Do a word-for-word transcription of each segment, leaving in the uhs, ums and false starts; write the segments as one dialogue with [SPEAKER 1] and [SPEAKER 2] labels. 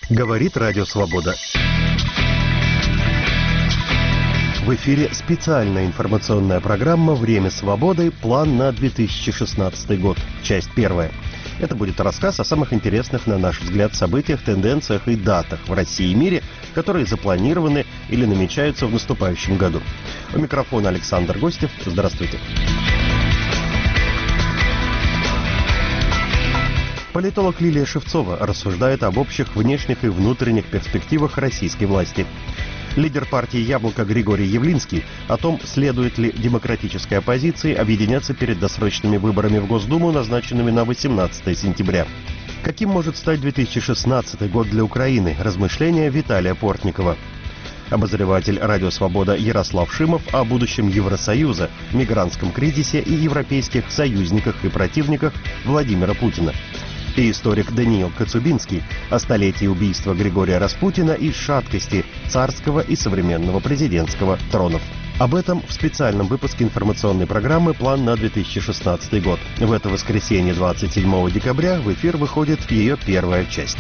[SPEAKER 1] Говорит Радио Свобода. В эфире специальная информационная программа «Время свободы. План на две тысячи шестнадцатый год». Часть первая. Это будет рассказ о самых интересных, на наш взгляд, событиях, тенденциях и датах в России и мире, которые запланированы или намечаются в наступающем году. У микрофона Александр Гостев. Здравствуйте. Политолог Лилия Шевцова рассуждает об общих внешних и внутренних перспективах российской власти. Лидер партии «Яблоко» Григорий Явлинский о том, следует ли демократической оппозиции объединяться перед досрочными выборами в Госдуму, назначенными на восемнадцатое сентября. Каким может стать две тысячи шестнадцатый год для Украины? Размышления Виталия Портникова. Обозреватель «Радио Свобода» Ярослав Шимов о будущем Евросоюза, мигрантском кризисе и европейских союзниках и противниках Владимира Путина. И историк Даниил Коцубинский о столетии убийства Григория Распутина и шаткости царского и современного президентского тронов. Об этом в специальном выпуске информационной программы «План на две тысячи шестнадцатый год». В это воскресенье, двадцать седьмого декабря, в эфир выходит ее первая часть.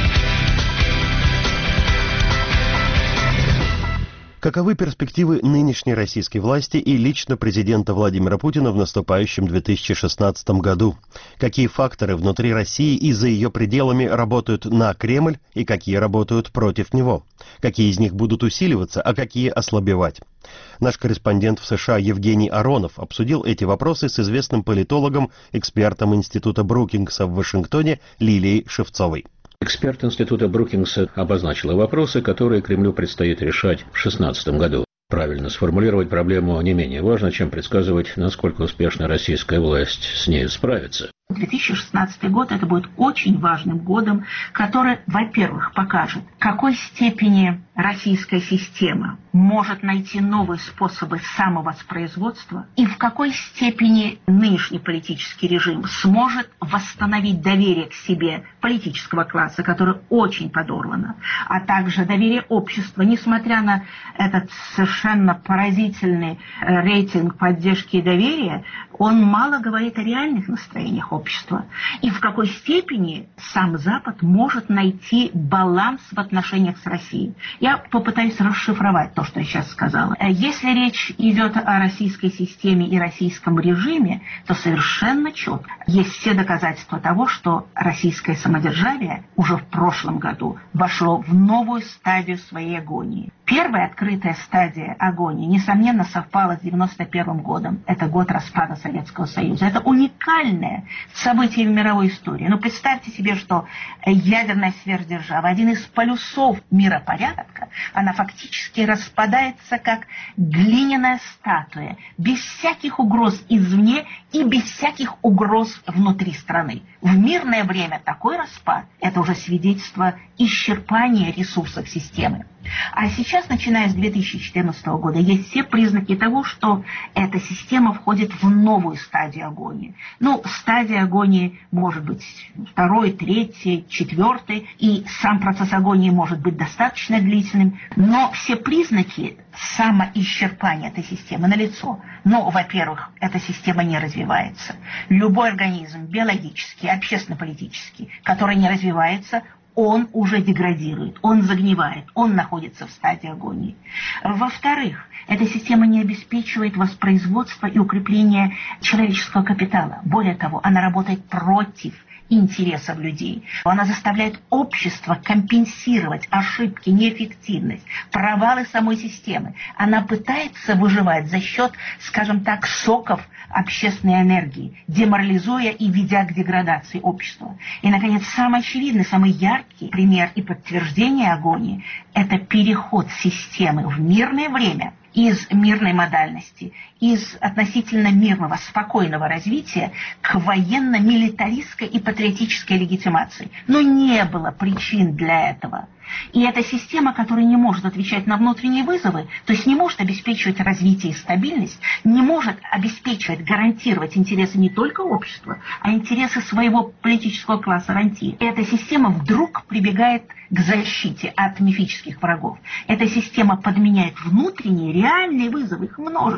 [SPEAKER 1] Каковы перспективы нынешней российской власти и лично президента Владимира Путина в наступающем две тысячи шестнадцатом году? Какие факторы внутри России и за ее пределами работают на Кремль и какие работают против него? Какие из них будут усиливаться, а какие ослабевать? Наш корреспондент в США Евгений Аронов обсудил эти вопросы с известным политологом, экспертом Института Брукингса в Вашингтоне Лилией Шевцовой.
[SPEAKER 2] Эксперт Института Брукингса обозначила вопросы, которые Кремлю предстоит решать в две тысячи шестнадцатом году. Правильно сформулировать проблему не менее важно, чем предсказывать, насколько успешно российская власть с ней справится.
[SPEAKER 3] две тысячи шестнадцатый год – это будет очень важным годом, который, во-первых, покажет, в какой степени российская система может найти новые способы самовоспроизводства и в какой степени нынешний политический режим сможет восстановить доверие к себе политического класса, которое очень подорвано, а также доверие общества, несмотря на этот совершенно поразительный рейтинг поддержки и доверия, он мало говорит о реальных настроениях общества. И в какой степени сам Запад может найти баланс в отношениях с Россией. Я попытаюсь расшифровать то, что я сейчас сказала. Если речь идет о российской системе и российском режиме, то совершенно четко есть все доказательства того, что российское самодержавие уже в прошлом году вошло в новую стадию своей агонии. Первая открытая стадия агонии, несомненно, совпала с девяносто первым годом. Это год распада Советского Союза. Это уникальное событие в мировой истории. Но представьте себе, что ядерная сверхдержава, один из полюсов миропорядка, она фактически распадается как глиняная статуя, без всяких угроз извне и без всяких угроз внутри страны. В мирное время такой распад – это уже свидетельство исчерпания ресурсов системы. А сейчас, начиная с две тысячи четырнадцатого года, есть все признаки того, что эта система входит в новую стадию агонии. Ну, стадия агонии может быть второй, третий, четвертый, и сам процесс агонии может быть достаточно длительным, но все признаки самоисчерпания этой системы налицо. Но, во-первых, эта система не развивается. Любой организм, биологический, общественно-политический, который не развивается, он уже деградирует, он загнивает, он находится в стадии агонии. Во-вторых, эта система не обеспечивает воспроизводство и укрепление человеческого капитала. Более того, она работает против интересов людей. Она заставляет общество компенсировать ошибки, неэффективность, провалы самой системы. Она пытается выживать за счет, скажем так, соков общественной энергии, деморализуя и ведя к деградации общества. И, наконец, самый очевидный, самый яркий пример и подтверждение агонии – это переход системы в мирное время из мирной модальности, из относительно мирного, спокойного развития к военно-милитаристской и патриотической легитимации. Но не было причин для этого. И эта система, которая не может отвечать на внутренние вызовы, то есть не может обеспечивать развитие и стабильность, не может обеспечивать, гарантировать интересы не только общества, а интересы своего политического класса рантье. Эта система вдруг прибегает к защите от мифических врагов. Эта система подменяет внутренние реальные вызовы, их множество.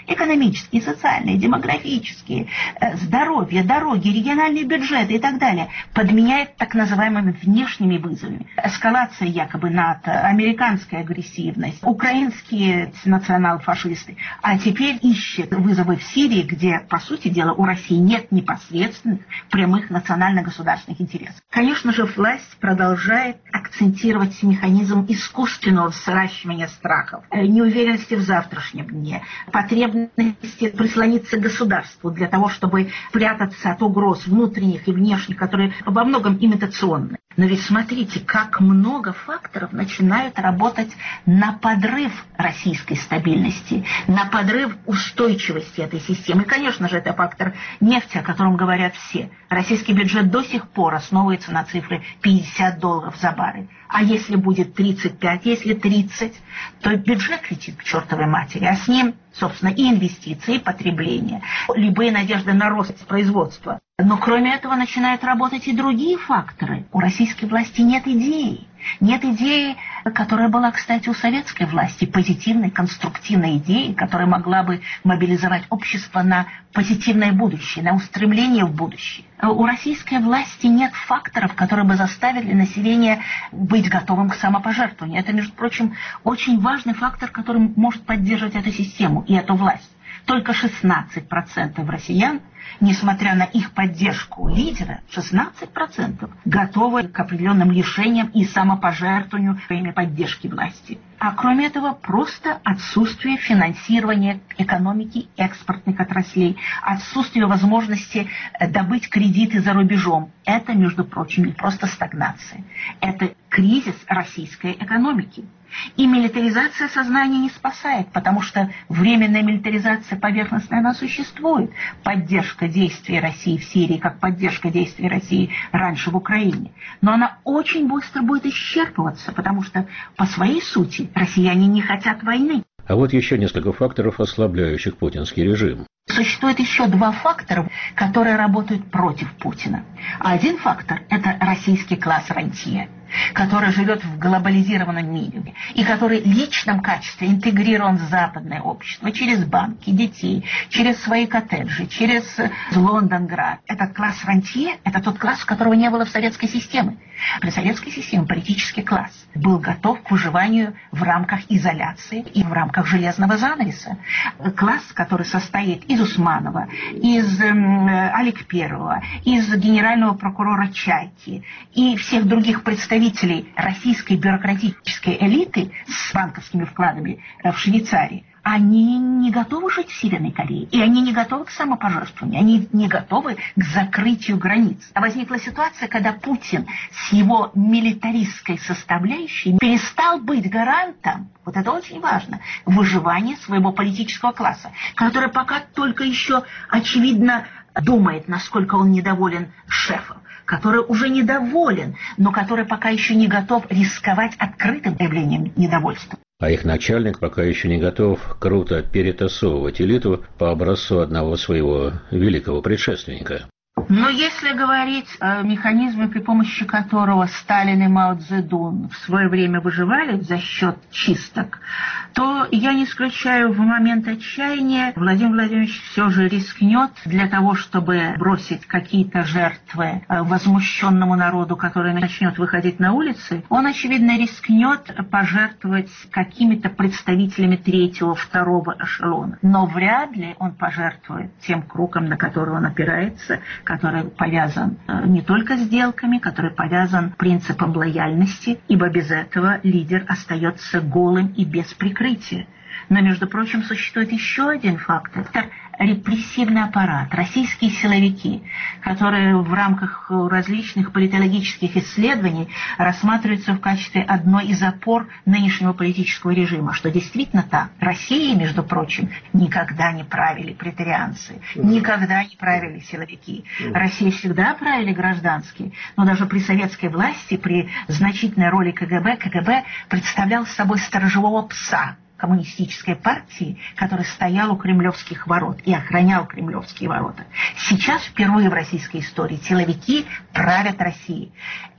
[SPEAKER 3] экономические, социальные, демографические, здоровье, дороги, региональные бюджеты и так далее, подменяет так называемыми внешними вызовами. Эскалация якобы НАТО, американская агрессивность, украинские национал-фашисты, а теперь ищет вызовы в Сирии, где, по сути дела, у России нет непосредственных прямых национально-государственных интересов. Конечно же, власть продолжает акцентировать механизм искусственного сращивания страхов, неуверенности в завтрашнем дне, потребности прислониться к государству для того, чтобы прятаться от угроз внутренних и внешних, которые во многом имитационны. Но ведь смотрите, как много факторов начинают работать на подрыв российской стабильности, на подрыв устойчивости этой системы. И, конечно же, это фактор нефти, о котором говорят все. Российский бюджет до сих пор основывается на цифре пятьдесят долларов за баррель. А если будет тридцать пять, если тридцать, то бюджет летит к чертовой матери, а с ним, собственно, и инвестиции, и потребление, любые надежды на рост производства. Но кроме этого начинают работать и другие факторы. У российской власти нет идеи. Нет идеи, которая была, кстати, у советской власти, позитивной, конструктивной идеи, которая могла бы мобилизовать общество на позитивное будущее, на устремление в будущее. У российской власти нет факторов, которые бы заставили население быть готовым к самопожертвованию. Это, между прочим, очень важный фактор, который может поддерживать эту систему и эту власть. Только шестнадцать процентов россиян, несмотря на их поддержку лидера, шестнадцать процентов готовы к определенным лишениям и самопожертвованию во имя поддержки власти. А кроме этого, просто отсутствие финансирования экономики, экспортных отраслей, отсутствие возможности добыть кредиты за рубежом. Это, между прочим, не просто стагнация. Это кризис российской экономики. И милитаризация сознания не спасает, потому что временная милитаризация поверхностная, она существует. Поддержка действий России в Сирии, как поддержка действий России раньше в Украине. Но она очень быстро будет исчерпываться, потому что по своей сути россияне не хотят войны.
[SPEAKER 2] А вот еще несколько факторов, ослабляющих путинский режим.
[SPEAKER 3] Существует еще два фактора, которые работают против Путина. Один фактор – это российский класс рантье, который живет в глобализированном мире и который в личном качестве интегрирован в западное общество через банки, детей, через свои коттеджи, через Лондонград. Этот класс рантье – это тот класс, которого не было в советской системе. При советской системе политический класс был готов к выживанию в рамках изоляции и в рамках железного занавеса. Класс, который состоит из Усманова, из э, Аликперова, из генерального прокурора Чайки и всех других представителей российской бюрократической элиты с банковскими вкладами в Швейцарии, они не готовы жить в Северной Корее, и они не готовы к самопожертвованию, они не готовы к закрытию границ. А возникла ситуация, когда Путин с его милитаристской составляющей перестал быть гарантом, вот это очень важно, выживания своего политического класса, который пока только еще, очевидно, думает, насколько он недоволен шефом, который уже недоволен, но который пока еще не готов рисковать открытым проявлением недовольства.
[SPEAKER 2] А их начальник пока еще не готов круто перетасовывать элиту по образцу одного своего великого предшественника.
[SPEAKER 3] Но если говорить о механизме, при помощи которого Сталин и Мао Цзэдун в свое время выживали за счет чисток, то я не исключаю, в момент отчаяния Владимир Владимирович все же рискнет для того, чтобы бросить какие-то жертвы возмущенному народу, который начнет выходить на улицы. Он, очевидно, рискнет пожертвовать какими-то представителями третьего, второго эшелона. Но вряд ли он пожертвует тем кругом, на который он опирается, который повязан не только сделками, который повязан принципом лояльности, ибо без этого лидер остается голым и без прикрытия. Но, между прочим, существует еще один фактор. Это репрессивный аппарат, российские силовики, которые в рамках различных политологических исследований рассматриваются в качестве одной из опор нынешнего политического режима, что действительно так. России, между прочим, никогда не правили претарианцы, никогда не правили силовики. России всегда правили гражданские, но даже при советской власти, при значительной роли КГБ, КГБ представлял собой сторожевого пса коммунистической партии, который стоял у кремлевских ворот и охранял кремлевские ворота. Сейчас впервые в российской истории силовики правят Россией.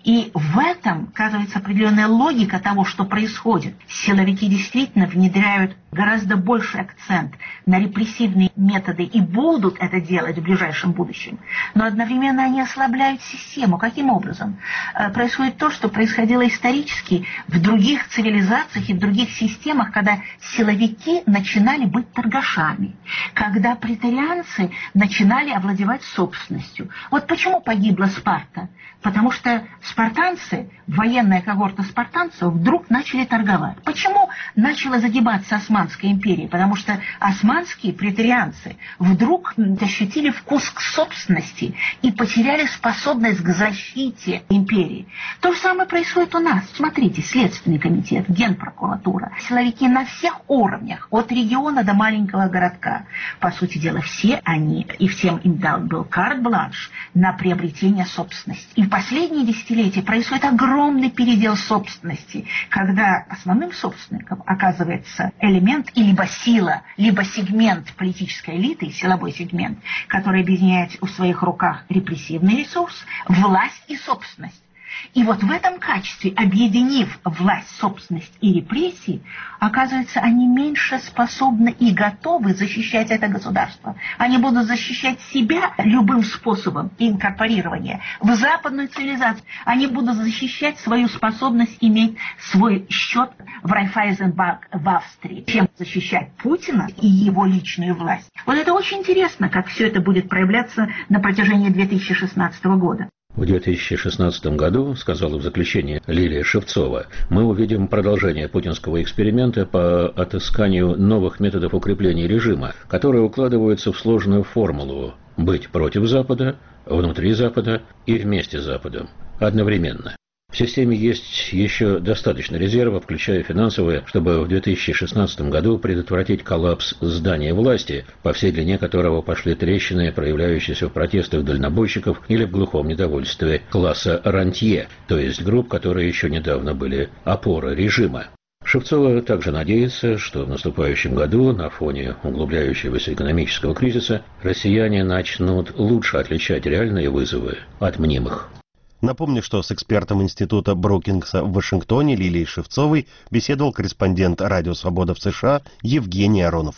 [SPEAKER 3] И в этом, оказывается, определенная логика того, что происходит. Силовики действительно внедряют гораздо больший акцент на репрессивные методы и будут это делать в ближайшем будущем. Но одновременно они ослабляют систему. Каким образом? Происходит то, что происходило исторически в других цивилизациях и в других системах, когда силовики начинали быть торгашами, когда претарианцы начинали овладевать собственностью. Вот почему погибла Спарта? Потому что спартанцы, военная когорта спартанцев, вдруг начали торговать. Почему начала загибаться Османская империя? Потому что османские претарианцы вдруг ощутили вкус к собственности и потеряли способность к защите империи. То же самое происходит у нас. Смотрите, Следственный комитет, Генпрокуратура, силовики на всех уровнях, от региона до маленького городка. По сути дела, все они, и всем им дал был карт-бланш на приобретение собственности. И в последние десятилетия происходит огромный передел собственности, когда основным собственником оказывается элемент и либо сила, либо сегмент политической элиты, силовой сегмент, который объединяет в своих руках репрессивный ресурс, власть и собственность. И вот в этом качестве, объединив власть, собственность и репрессии, оказывается, они меньше способны и готовы защищать это государство. Они будут защищать себя любым способом инкорпорирования в западную цивилизацию. Они будут защищать свою способность иметь свой счет в Райффайзенбанк в Австрии, чем защищать Путина и его личную власть. Вот это очень интересно, как все это будет проявляться на протяжении две тысячи шестнадцатого года.
[SPEAKER 2] В две тысячи шестнадцатом году, сказала в заключении Лилия Шевцова, мы увидим продолжение путинского эксперимента по отысканию новых методов укрепления режима, которые укладываются в сложную формулу «быть против Запада», «внутри Запада» и «вместе с Западом» одновременно. В системе есть еще достаточно резервов, включая финансовые, чтобы в две тысячи шестнадцатом году предотвратить коллапс здания власти, по всей длине которого пошли трещины, проявляющиеся в протестах дальнобойщиков или в глухом недовольстве класса рантье, то есть групп, которые еще недавно были опорой режима. Шевцова также надеется, что в наступающем году, на фоне углубляющегося экономического кризиса, россияне начнут лучше отличать реальные вызовы от мнимых.
[SPEAKER 1] Напомню, что с экспертом Института Брукингса в Вашингтоне Лилией Шевцовой беседовал корреспондент «Радио Свобода» в США Евгений Аронов.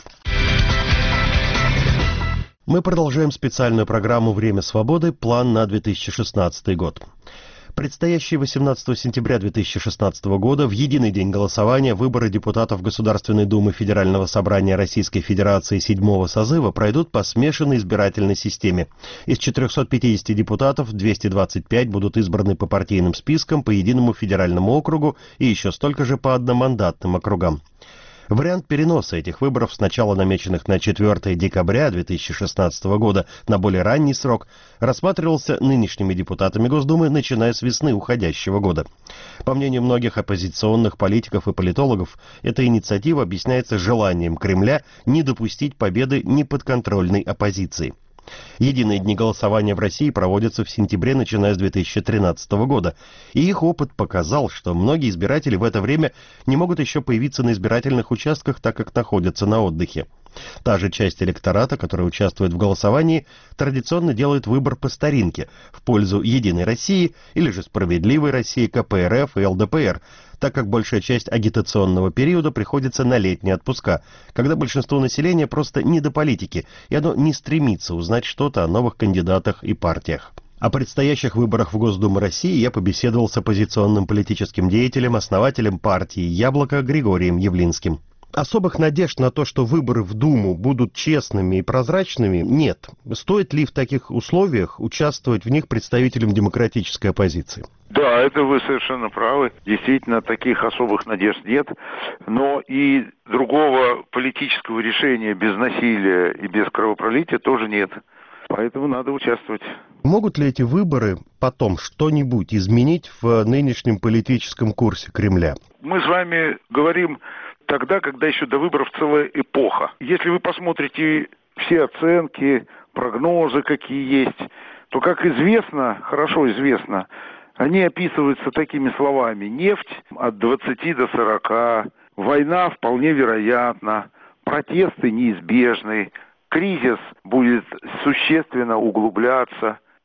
[SPEAKER 1] Мы продолжаем специальную программу «Время свободы. План на две тысячи шестнадцатый год». Предстоящие восемнадцатого сентября две тысячи шестнадцатого года в единый день голосования выборы депутатов Государственной Думы Федерального собрания Российской Федерации седьмого созыва пройдут по смешанной избирательной системе. Из четырехсот пятидесяти депутатов двести двадцать пять будут избраны по партийным спискам, по единому федеральному округу и еще столько же по одномандатным округам. Вариант переноса этих выборов, сначала намеченных на четвёртое декабря две тысячи шестнадцатого года, на более ранний срок, рассматривался нынешними депутатами Госдумы, начиная с весны уходящего года. По мнению многих оппозиционных политиков и политологов, эта инициатива объясняется желанием Кремля не допустить победы неподконтрольной оппозиции. Единые дни голосования в России проводятся в сентябре, начиная с две тысячи тринадцатого года, и их опыт показал, что многие избиратели в это время не могут еще появиться на избирательных участках, так как находятся на отдыхе. Та же часть электората, которая участвует в голосовании, традиционно делает выбор по старинке в пользу «Единой России» или же «Справедливой России», ка пэ эр эф и эл дэ пэ эр, так как большая часть агитационного периода приходится на летние отпуска, когда большинство населения просто не до политики, и оно не стремится узнать что-то о новых кандидатах и партиях. О предстоящих выборах в Госдуму России я побеседовал с оппозиционным политическим деятелем, основателем партии «Яблоко» Григорием Явлинским. Особых надежд на то, что выборы в Думу будут честными и прозрачными, нет. Стоит ли в таких условиях участвовать в них представителям демократической оппозиции?
[SPEAKER 4] Да, это вы совершенно правы. Действительно, таких особых надежд нет. Но и другого политического решения без насилия и без кровопролития тоже нет. Поэтому надо участвовать.
[SPEAKER 1] Могут ли эти выборы потом что-нибудь изменить в нынешнем политическом курсе Кремля?
[SPEAKER 4] Мы с вами говорим тогда, когда еще до выборов целая эпоха. Если вы посмотрите все оценки, прогнозы, какие есть, то, как известно, хорошо известно, они описываются такими словами: нефть от двадцати до сорока, война вполне вероятна, протесты неизбежны, кризис будет существенно углубляться,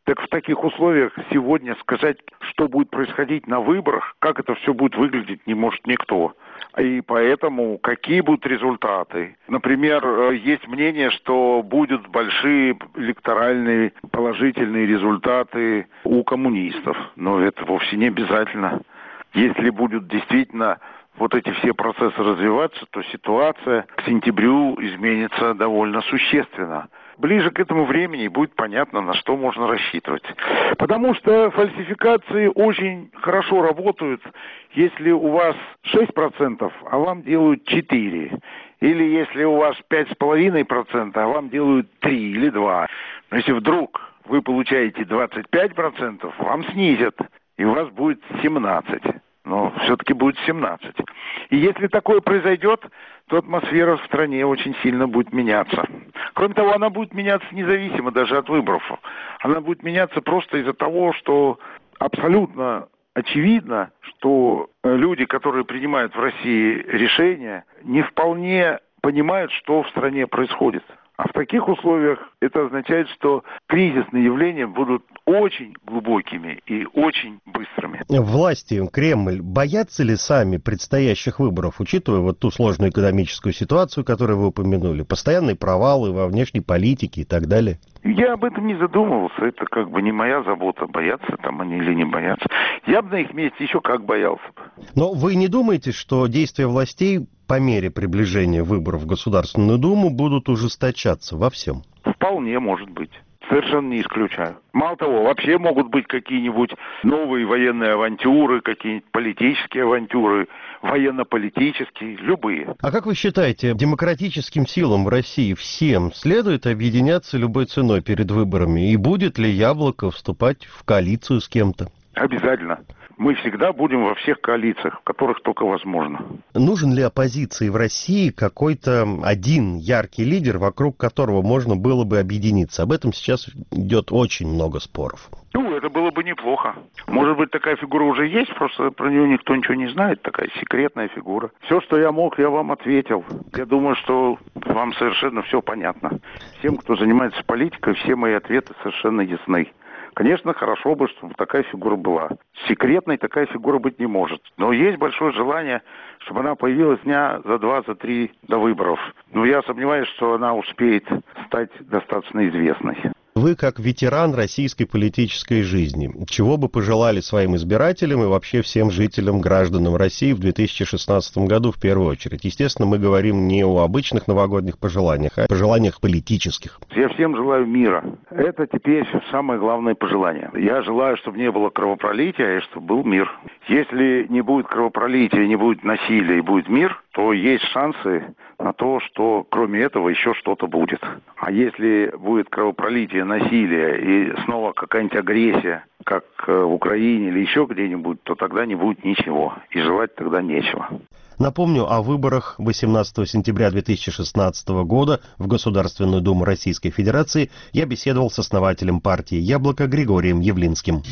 [SPEAKER 4] Так в таких условиях сегодня сказать, что будет происходить на выборах, как это все будет выглядеть, не может никто. И поэтому какие будут результаты? Например, есть мнение, что будут большие электоральные положительные результаты у коммунистов. Но это вовсе не обязательно. Если будут действительно вот эти все процессы развиваться, то ситуация к сентябрю изменится довольно существенно. Ближе к этому времени будет понятно, на что можно рассчитывать. Потому что фальсификации очень хорошо работают, если у вас шесть процентов, а вам делают четыре процента. Или если у вас пять с половиной процентов, а вам делают три или два. Но если вдруг вы получаете двадцать пять процентов, вам снизят, и у вас будет семнадцать процентов. Но все-таки будет семнадцать. И если такое произойдет, то атмосфера в стране очень сильно будет меняться. Кроме того, она будет меняться независимо даже от выборов. Она будет меняться просто из-за того, что абсолютно очевидно, что люди, которые принимают в России решения, не вполне понимают, что в стране происходит. А в таких условиях это означает, что кризисные явления будут очень глубокими и очень быстрыми.
[SPEAKER 1] Власти, Кремль, боятся ли сами предстоящих выборов, учитывая вот ту сложную экономическую ситуацию, которую вы упомянули, постоянные провалы во внешней политике и так далее?
[SPEAKER 4] Я об этом не задумывался. Это как бы не моя забота, боятся там они или не боятся. Я бы на их месте еще как боялся бы.
[SPEAKER 1] Но вы не думаете, что действия властей по мере приближения выборов в Государственную Думу будут ужесточаться во всем?
[SPEAKER 4] Вполне может быть. Совершенно не исключаю. Мало того, вообще могут быть какие-нибудь новые военные авантюры, какие-нибудь политические авантюры, военно-политические, любые.
[SPEAKER 1] А как вы считаете, демократическим силам в России всем следует объединяться любой ценой перед выборами? И будет ли Яблоко вступать в коалицию с кем-то?
[SPEAKER 4] Обязательно. Мы всегда будем во всех коалициях, в которых только возможно.
[SPEAKER 1] Нужен ли оппозиции в России какой-то один яркий лидер, вокруг которого можно было бы объединиться? Об этом сейчас идет очень много споров.
[SPEAKER 4] Ну, это было бы неплохо. Может быть, такая фигура уже есть, просто про нее никто ничего не знает, такая секретная фигура. Все, что я мог, я вам ответил. Я думаю, что вам совершенно все понятно. Всем, кто занимается политикой, все мои ответы совершенно ясны. Конечно, хорошо бы, чтобы такая фигура была. Секретной такая фигура быть не может. Но есть большое желание, чтобы она появилась дня за два, за три до выборов. Но я сомневаюсь, что она успеет стать достаточно известной.
[SPEAKER 1] Вы, как ветеран российской политической жизни, чего бы пожелали своим избирателям и вообще всем жителям, гражданам России в две тысячи шестнадцатом году в первую очередь? Естественно, мы говорим не о обычных новогодних пожеланиях, а о пожеланиях политических.
[SPEAKER 4] Я всем желаю мира. Это теперь самое главное пожелание. Я желаю, чтобы не было кровопролития, и чтобы был мир. Если не будет кровопролития, не будет насилия и будет мир, то есть шансы на то, что кроме этого еще что-то будет. А если будет кровопролитие, насилие и снова какая-нибудь агрессия, как в Украине или еще где-нибудь, то тогда не будет ничего. И желать тогда нечего.
[SPEAKER 1] Напомню о выборах восемнадцатого сентября две тысячи шестнадцатого года в Государственную Думу Российской Федерации я беседовал с основателем партии «Яблоко» Григорием Явлинским.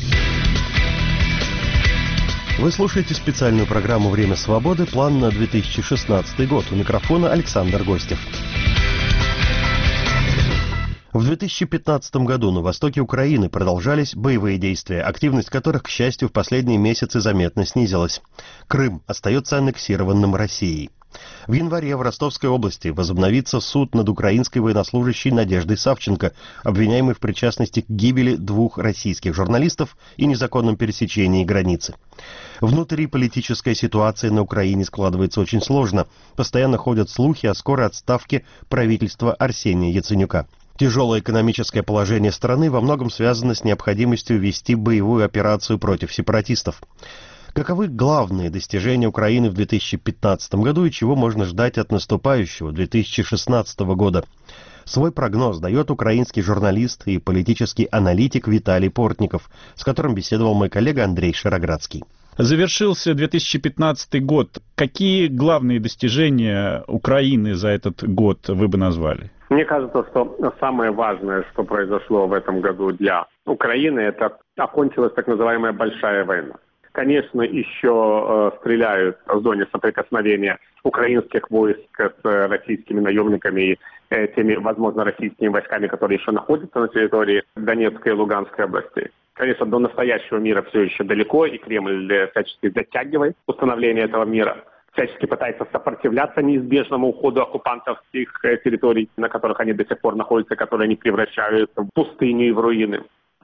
[SPEAKER 1] Вы слушаете специальную программу «Время свободы. План на две тысячи шестнадцатый год». У микрофона Александр Гостев. В две тысячи пятнадцатом году на востоке Украины продолжались боевые действия, активность которых, к счастью, в последние месяцы заметно снизилась. Крым остается аннексированным Россией. В январе в Ростовской области возобновится суд над украинской военнослужащей Надеждой Савченко, обвиняемой в причастности к гибели двух российских журналистов и незаконном пересечении границы. Внутриполитическая ситуация на Украине складывается очень сложно. Постоянно ходят слухи о скорой отставке правительства Арсения Яценюка. Тяжелое экономическое положение страны во многом связано с необходимостью вести боевую операцию против сепаратистов. Каковы главные достижения Украины в две тысячи пятнадцатом году и чего можно ждать от наступающего две тысячи шестнадцатого года? Свой прогноз дает украинский журналист и политический аналитик Виталий Портников, с которым беседовал мой коллега Андрей Шароградский.
[SPEAKER 5] Завершился две тысячи пятнадцатый год. Какие главные достижения Украины за этот год вы бы назвали?
[SPEAKER 6] Мне кажется, что самое важное, что произошло в этом году для Украины, это окончилась так называемая большая война. Конечно, еще э, стреляют в зоне соприкосновения украинских войск с российскими наемниками и э, теми, возможно, российскими войсками, которые еще находятся на территории Донецкой и Луганской областей. Конечно, до настоящего мира все еще далеко, и Кремль всячески затягивает установление этого мира, всячески пытается сопротивляться неизбежному уходу оккупантов с их территорий, на которых они до сих пор находятся, которые они превращают в пустыню и в руины.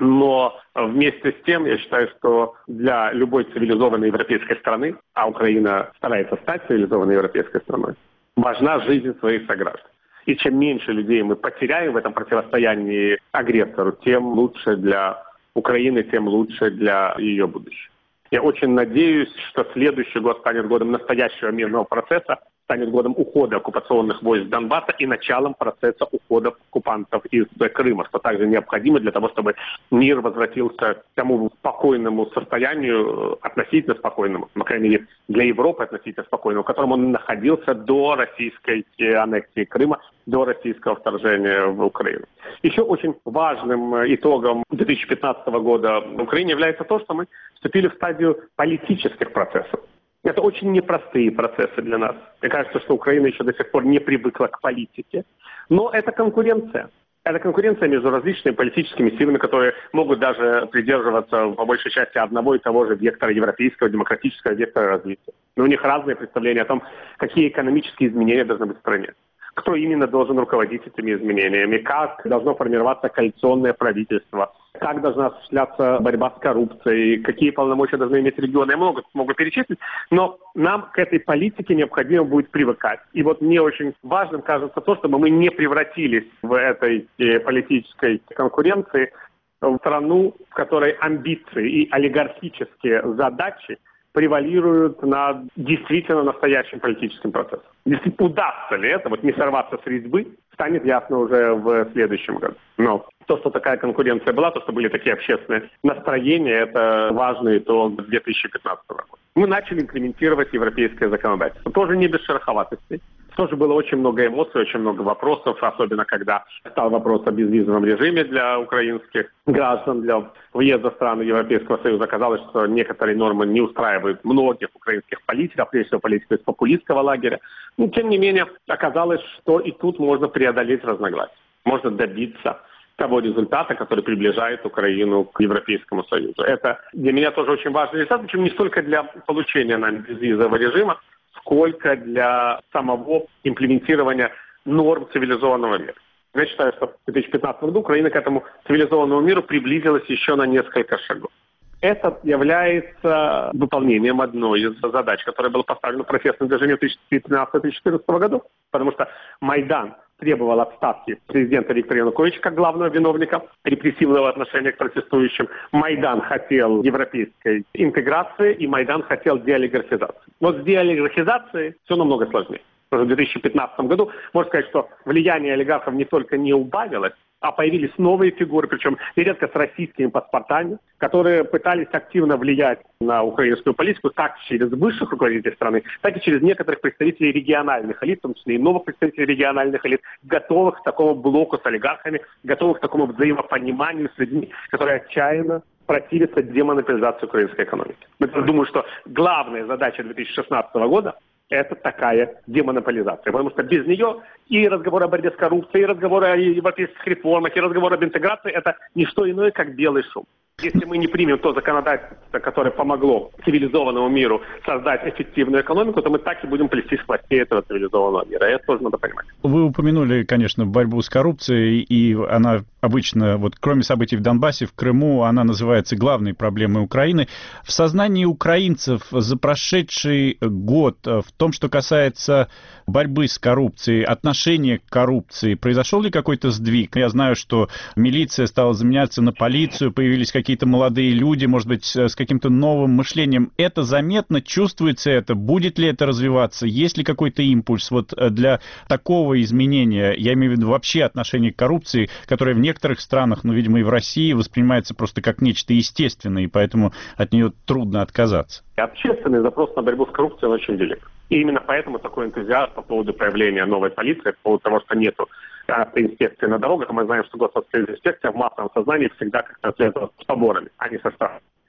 [SPEAKER 6] Но вместе с тем, я считаю, что для любой цивилизованной европейской страны, а Украина старается стать цивилизованной европейской страной, важна жизнь своих сограждан. И чем меньше людей мы потеряем в этом противостоянии агрессору, тем лучше для Украины, тем лучше для ее будущего. Я очень надеюсь, что следующий год станет годом настоящего мирного процесса, станет годом ухода оккупационных войск Донбасса и началом процесса ухода оккупантов из Крыма, что также необходимо для того, чтобы мир возвратился к тому спокойному состоянию, относительно спокойному, по крайней мере, для Европы относительно спокойному, в котором он находился до российской аннексии Крыма, до российского вторжения в Украину. Еще очень важным итогом две тысячи пятнадцатого года в Украине является то, что мы вступили в стадию политических процессов. Это очень непростые процессы для нас. Мне кажется, что Украина еще до сих пор не привыкла к политике. Но это конкуренция. Это конкуренция между различными политическими силами, которые могут даже придерживаться по большей части одного и того же вектора, европейского, демократического вектора развития. Но у них разные представления о том, какие экономические изменения должны быть в стране. Кто именно должен руководить этими изменениями, как должно формироваться коалиционное правительство, как должна осуществляться борьба с коррупцией, какие полномочия должны иметь регионы. Я много могу перечислить, но нам к этой политике необходимо будет привыкать. И вот мне очень важным кажется то, чтобы мы не превратились в этой политической конкуренции в страну, в которой амбиции и олигархические задачи превалируют над действительно настоящим политическим процессом. Если удастся ли это, вот не сорваться с резьбы, станет ясно уже в следующем году. Но то, что такая конкуренция была, то, что были такие общественные настроения, это важный итог две тысячи пятнадцатого года. Мы начали имплементировать европейское законодательство. Тоже не без шероховатостей. Тоже было очень много эмоций, очень много вопросов, особенно когда стал вопрос о безвизовом режиме для украинских граждан, для въезда в страны Европейского Союза. Оказалось, что некоторые нормы не устраивают многих украинских политиков, прежде всего политиков из популистского лагеря. Но, тем не менее, оказалось, что и тут можно преодолеть разногласия. Можно добиться того результата, который приближает Украину к Европейскому Союзу. Это для меня тоже очень важный результат, причем не столько для получения нами безвизового режима, сколько для самого имплементирования норм цивилизованного мира. Я считаю, что в две тысячи пятнадцатом году Украина к этому цивилизованному миру приблизилась еще на несколько шагов. Это является выполнением одной из задач, которая была поставлена в протестном движении в две тысячи тринадцатом — две тысячи четырнадцатом году, потому что Майдан требовал отставки президента Виктора Януковича как главного виновника репрессивного отношения к протестующим. Майдан хотел европейской интеграции, и Майдан хотел деолигархизации. Но с деолигархизацией все намного сложнее. В две тысячи пятнадцатом году можно сказать, что влияние олигархов не только не убавилось, а появились новые фигуры, причем нередко с российскими паспортами, которые пытались активно влиять на украинскую политику как через высших руководителей страны, так и через некоторых представителей региональных элит, в том числе и новых представителей региональных элит, готовых к такому блоку с олигархами, готовых к такому взаимопониманию с людьми, которые отчаянно противятся демонополизации украинской экономики. Я думаю, что главная задача две тысячи шестнадцатого года – это такая демонополизация. Потому что без нее и разговор о борьбе с коррупцией, и разговор о европейских реформах, и разговор об интеграции – это не что иное, как белый шум. Если мы не примем то законодательство, которое помогло цивилизованному миру создать эффективную экономику, то мы так и будем плести с хвостей этого цивилизованного мира. И это тоже надо понимать.
[SPEAKER 5] Вы упомянули, конечно, борьбу с коррупцией, и она обычно, вот кроме событий в Донбассе, в Крыму, она называется главной проблемой Украины. В сознании украинцев за прошедший год в том, что касается борьбы с коррупцией, отношения к коррупции, произошел ли какой-то сдвиг? Я знаю, что милиция стала заменяться на полицию, появились какие-то молодые люди, может быть, с каким-то новым мышлением. Это заметно, чувствуется это? Будет ли это развиваться? Есть ли какой-то импульс вот для такого изменения? Я имею в виду вообще отношение к коррупции, которое в некоторых странах, ну, видимо, и в России воспринимается просто как нечто естественное, и поэтому от нее трудно отказаться.
[SPEAKER 6] Общественный запрос на борьбу с коррупцией очень велик. И именно поэтому такой энтузиазм по поводу появления новой полиции, по поводу того, что нету инспекции на дорогах. Мы знаем, что госинспекция в массовом сознании всегда как-то связана с поборами, а не со штрафом.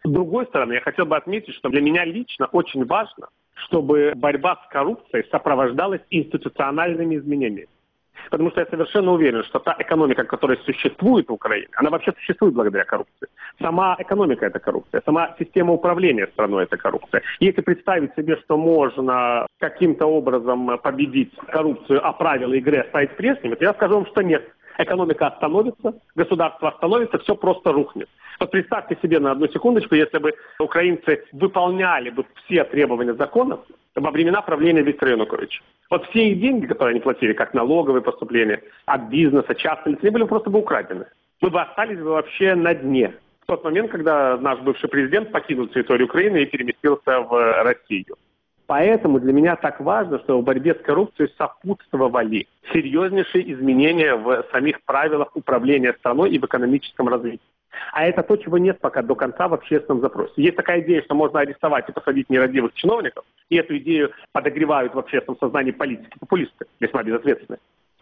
[SPEAKER 6] С другой стороны, я хотел бы отметить, что для меня лично очень важно, чтобы борьба с коррупцией сопровождалась институциональными изменениями. Потому что я совершенно уверен, что та экономика, которая существует в Украине, она вообще существует благодаря коррупции. Сама экономика – это коррупция, сама система управления страной – это коррупция. Если представить себе, что можно каким-то образом победить коррупцию, а правила игры оставить прежними, то я скажу вам, что нет. Экономика остановится, государство остановится, все просто рухнет. Вот представьте себе на одну секундочку, если бы украинцы выполняли бы все требования законов во времена правления Виктора Януковича. Вот все их деньги, которые они платили, как налоговые поступления от бизнеса, частные лица, они были просто бы украдены. Мы бы остались бы вообще на дне. В тот момент, когда наш бывший президент покинул территорию Украины и переместился в Россию. Поэтому для меня так важно, что в борьбе с коррупцией сопутствовали серьезнейшие изменения в самих правилах управления страной и в экономическом развитии. А это то, чего нет пока до конца в общественном запросе. Есть такая идея, что можно арестовать и посадить нерадивых чиновников, и эту идею подогревают в общественном сознании политики-популисты, весьма безответственные.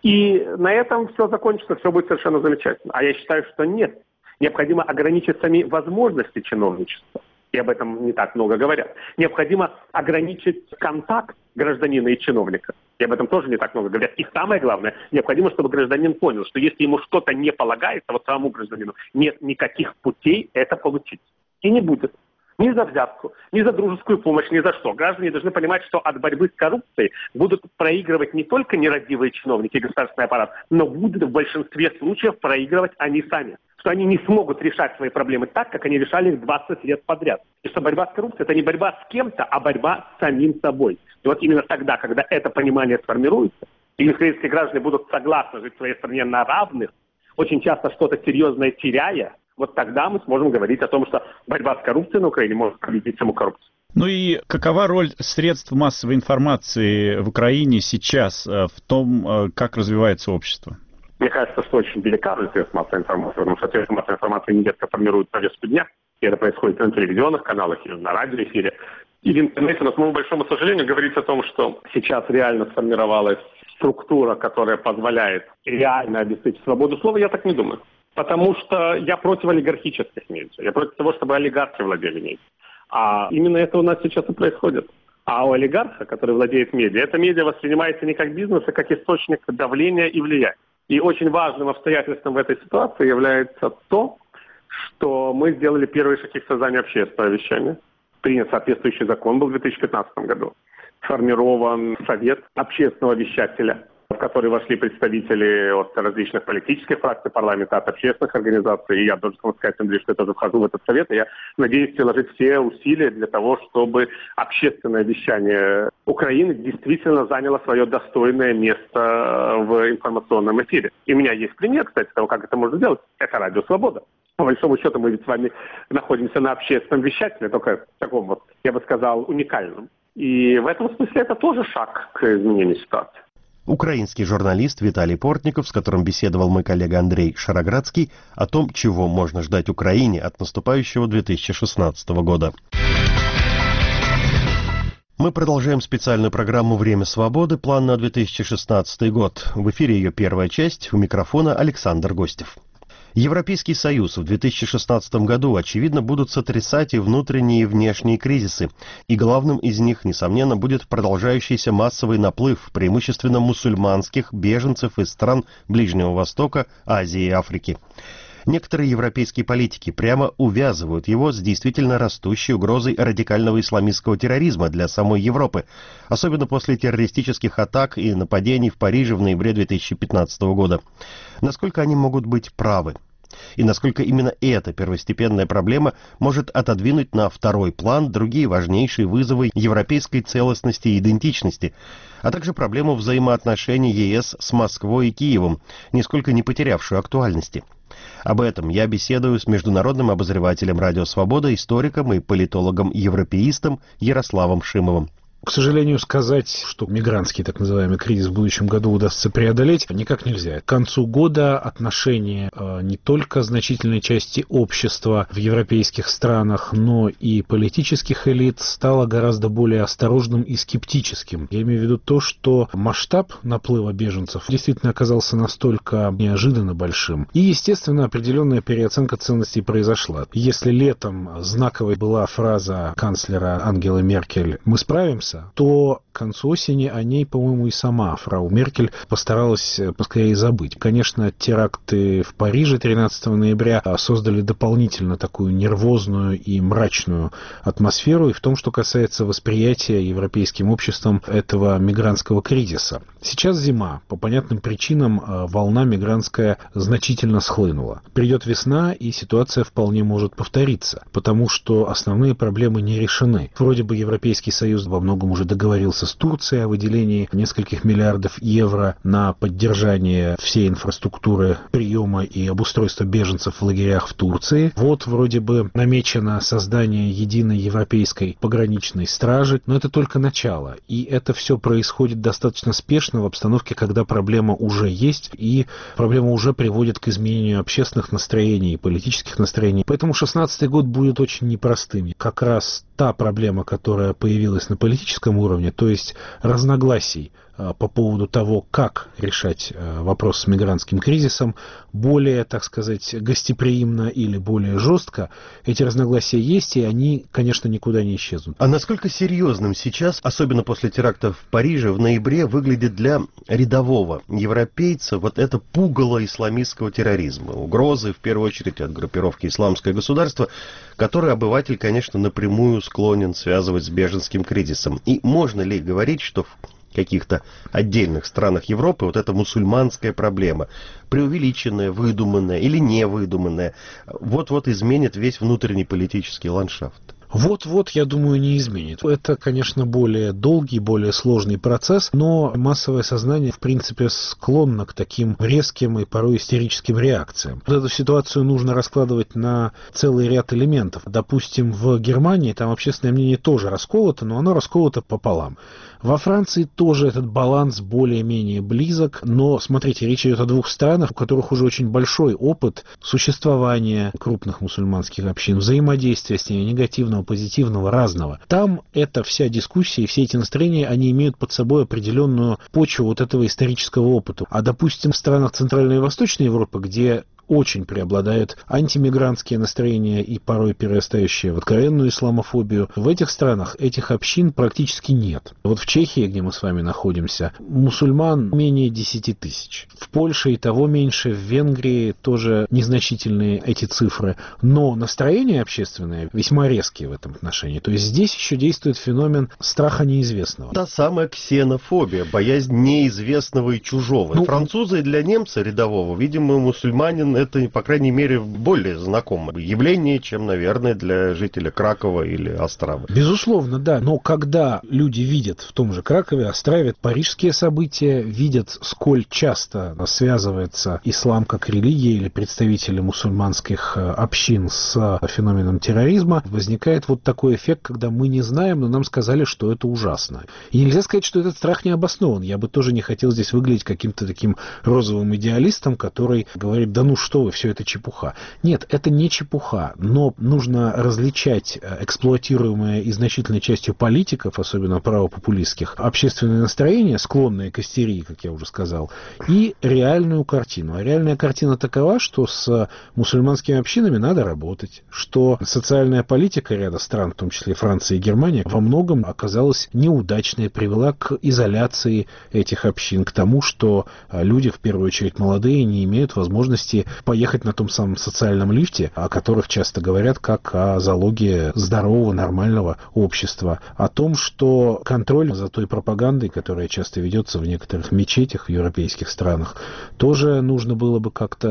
[SPEAKER 6] И на этом все закончится, все будет совершенно замечательно. А я считаю, что нет. Необходимо ограничить сами возможности чиновничества. И об этом не так много говорят. Необходимо ограничить контакт гражданина и чиновника. И об этом тоже не так много говорят. И самое главное, необходимо, чтобы гражданин понял, что если ему что-то не полагается, вот самому гражданину, нет никаких путей это получить. И не будет. Ни за взятку, ни за дружескую помощь, ни за что. Граждане должны понимать, что от борьбы с коррупцией будут проигрывать не только нерадивые чиновники и государственный аппарат, но будут в большинстве случаев проигрывать они сами. Что они не смогут решать свои проблемы так, как они решали их двадцать лет подряд. И что борьба с коррупцией – это не борьба с кем-то, а борьба с самим собой. И вот именно тогда, когда это понимание сформируется, и украинские граждане будут согласны жить в своей стране на равных, очень часто что-то серьезное теряя, вот тогда мы сможем говорить о том, что борьба с коррупцией на Украине может победить саму коррупцию.
[SPEAKER 5] Ну и какова роль средств массовой информации в Украине сейчас в том, как развивается общество?
[SPEAKER 6] Мне кажется, что очень велика роль средств массовой информации, потому что средства массовой информации нередко формируют повестку дня, и это происходит на телевизионных каналах, или на радиоэфире, и в интернете. Но, к моему большому сожалению, говорится о том, что сейчас реально сформировалась структура, которая позволяет реально обеспечить свободу слова, я так не думаю. Потому что я против олигархических медиа, я против того, чтобы олигархи владели медиа. А именно это у нас сейчас и происходит. А у олигарха, который владеет медиа, это медиа воспринимается не как бизнес, а как источник давления и влияния. И очень важным обстоятельством в этой ситуации является то, что мы сделали первые шаги к созданию общественного вещания. Принят соответствующий закон был в две тысячи пятнадцатом году. Сформирован совет общественного вещателя, в который вошли представители от различных политических фракций парламента, от общественных организаций. И я должен вам сказать, Андрей, что я тоже вхожу в этот совет. И я надеюсь приложить все усилия для того, чтобы общественное вещание Украины действительно заняло свое достойное место в информационном эфире. И у меня есть пример, кстати, того, как это можно сделать. Это «Радио Свобода». По большому счету мы ведь с вами находимся на общественном вещателе, только таком вот, я бы сказал, уникальном. И в этом смысле это тоже шаг к изменению ситуации.
[SPEAKER 1] Украинский журналист Виталий Портников, с которым беседовал мой коллега Андрей Шароградский, о том, чего можно ждать Украине от наступающего две тысячи шестнадцатого года. Мы продолжаем специальную программу «Время свободы. План на две тысячи шестнадцатый год». В эфире ее первая часть. У микрофона Александр Гостев. Европейский Союз в две тысячи шестнадцатом году, очевидно, будут сотрясать и внутренние, и внешние кризисы. И главным из них, несомненно, будет продолжающийся массовый наплыв преимущественно мусульманских беженцев из стран Ближнего Востока, Азии и Африки. Некоторые европейские политики прямо увязывают его с действительно растущей угрозой радикального исламистского терроризма для самой Европы, особенно после террористических атак и нападений в Париже в ноябре две тысячи пятнадцатого года. Насколько они могут быть правы? И насколько именно эта первостепенная проблема может отодвинуть на второй план другие важнейшие вызовы европейской целостности и идентичности, а также проблему взаимоотношений ЕС с Москвой и Киевом, нисколько не потерявшую актуальности. Об этом я беседую с международным обозревателем «Радио Свобода», историком и политологом-европеистом Ярославом Шимовым.
[SPEAKER 7] К сожалению, сказать, что мигрантский так называемый кризис в будущем году удастся преодолеть, никак нельзя. К концу года отношение э, не только значительной части общества в европейских странах, но и политических элит стало гораздо более осторожным и скептическим. Я имею в виду то, что масштаб наплыва беженцев действительно оказался настолько неожиданно большим. И, естественно, определенная переоценка ценностей произошла. Если летом знаковой была фраза канцлера Ангелы Меркель «Мы справимся», то к концу осени о ней, по-моему, и сама фрау Меркель постаралась поскорее забыть. Конечно, теракты в Париже тринадцатого ноября создали дополнительно такую нервозную и мрачную атмосферу и в том, что касается восприятия европейским обществом этого мигрантского кризиса. Сейчас зима. По понятным причинам волна мигрантская значительно схлынула. Придет весна, и ситуация вполне может повториться, потому что основные проблемы не решены. Вроде бы Европейский Союз во многом уже договорился с Турцией о выделении нескольких миллиардов евро на поддержание всей инфраструктуры приема и обустройства беженцев в лагерях в Турции. Вот вроде бы намечено создание единой европейской пограничной стражи, но это только начало. И это все происходит достаточно спешно в обстановке, когда проблема уже есть, и проблема уже приводит к изменению общественных настроений и политических настроений. Поэтому шестнадцатый год будет очень непростым. Как раз та проблема, которая появилась на политическом уровне, то есть разногласий по поводу того, как решать вопрос с мигрантским кризисом, более, так сказать, гостеприимно или более жестко, эти разногласия есть, и они, конечно, никуда не исчезнут.
[SPEAKER 1] А насколько серьезным сейчас, особенно после терактов в Париже в ноябре, выглядит для рядового европейца вот это пугало исламистского терроризма, угрозы, в первую очередь, от группировки «Исламское государство», который обыватель, конечно, напрямую склонен связывать с беженским кризисом? И можно ли говорить, что в каких-то отдельных странах Европы вот эта мусульманская проблема, преувеличенная, выдуманная или невыдуманная, вот-вот изменит весь внутренний политический ландшафт?
[SPEAKER 7] Вот-вот, я думаю, не изменит. Это, конечно, более долгий, более сложный процесс, но массовое сознание, в принципе, склонно к таким резким и порой истерическим реакциям. Вот эту ситуацию нужно раскладывать на целый ряд элементов. Допустим, в Германии там общественное мнение тоже расколото, но оно расколото пополам. Во Франции тоже этот баланс более-менее близок, но, смотрите, речь идет о двух странах, у которых уже очень большой опыт существования крупных мусульманских общин, взаимодействия с ними, негативного, позитивного, разного. Там эта вся дискуссия и все эти настроения, они имеют под собой определенную почву вот этого исторического опыта. А, допустим, в странах Центральной и Восточной Европы, где очень преобладают антимигрантские настроения и порой перерастающие в откровенную исламофобию. В этих странах этих общин практически нет. Вот в Чехии, где мы с вами находимся, мусульман менее десяти тысяч. В Польше и того меньше, в Венгрии тоже незначительные эти цифры. Но настроения общественные весьма резкие в этом отношении. То есть здесь еще действует феномен страха неизвестного.
[SPEAKER 1] Та самая ксенофобия, боязнь неизвестного и чужого. Ну, французы для немца рядового, видимо, мусульманин это, по крайней мере, более знакомое явление, чем, наверное, для жителя Кракова или Острава.
[SPEAKER 7] Безусловно, да. Но когда люди видят в том же Кракове, Острове парижские события, видят, сколь часто связывается ислам как религия или представители мусульманских общин с феноменом терроризма, возникает вот такой эффект, когда мы не знаем, но нам сказали, что это ужасно. И нельзя сказать, что этот страх не обоснован. Я бы тоже не хотел здесь выглядеть каким-то таким розовым идеалистом, который говорит, да ну что вы, все это чепуха. Нет, это не чепуха, но нужно различать эксплуатируемые и значительной частью политиков, особенно правопопулистских, общественные настроения, склонные к истерии, как я уже сказал, и реальную картину. А реальная картина такова, что с мусульманскими общинами надо работать, что социальная политика ряда стран, в том числе Франция и Германия, во многом оказалась неудачной, привела к изоляции этих общин, к тому, что люди, в первую очередь молодые, не имеют возможности поехать на том самом социальном лифте, о которых часто говорят как о залоге здорового, нормального общества. О том, что контроль за той пропагандой, которая часто ведется в некоторых мечетях в европейских странах, тоже нужно было бы как-то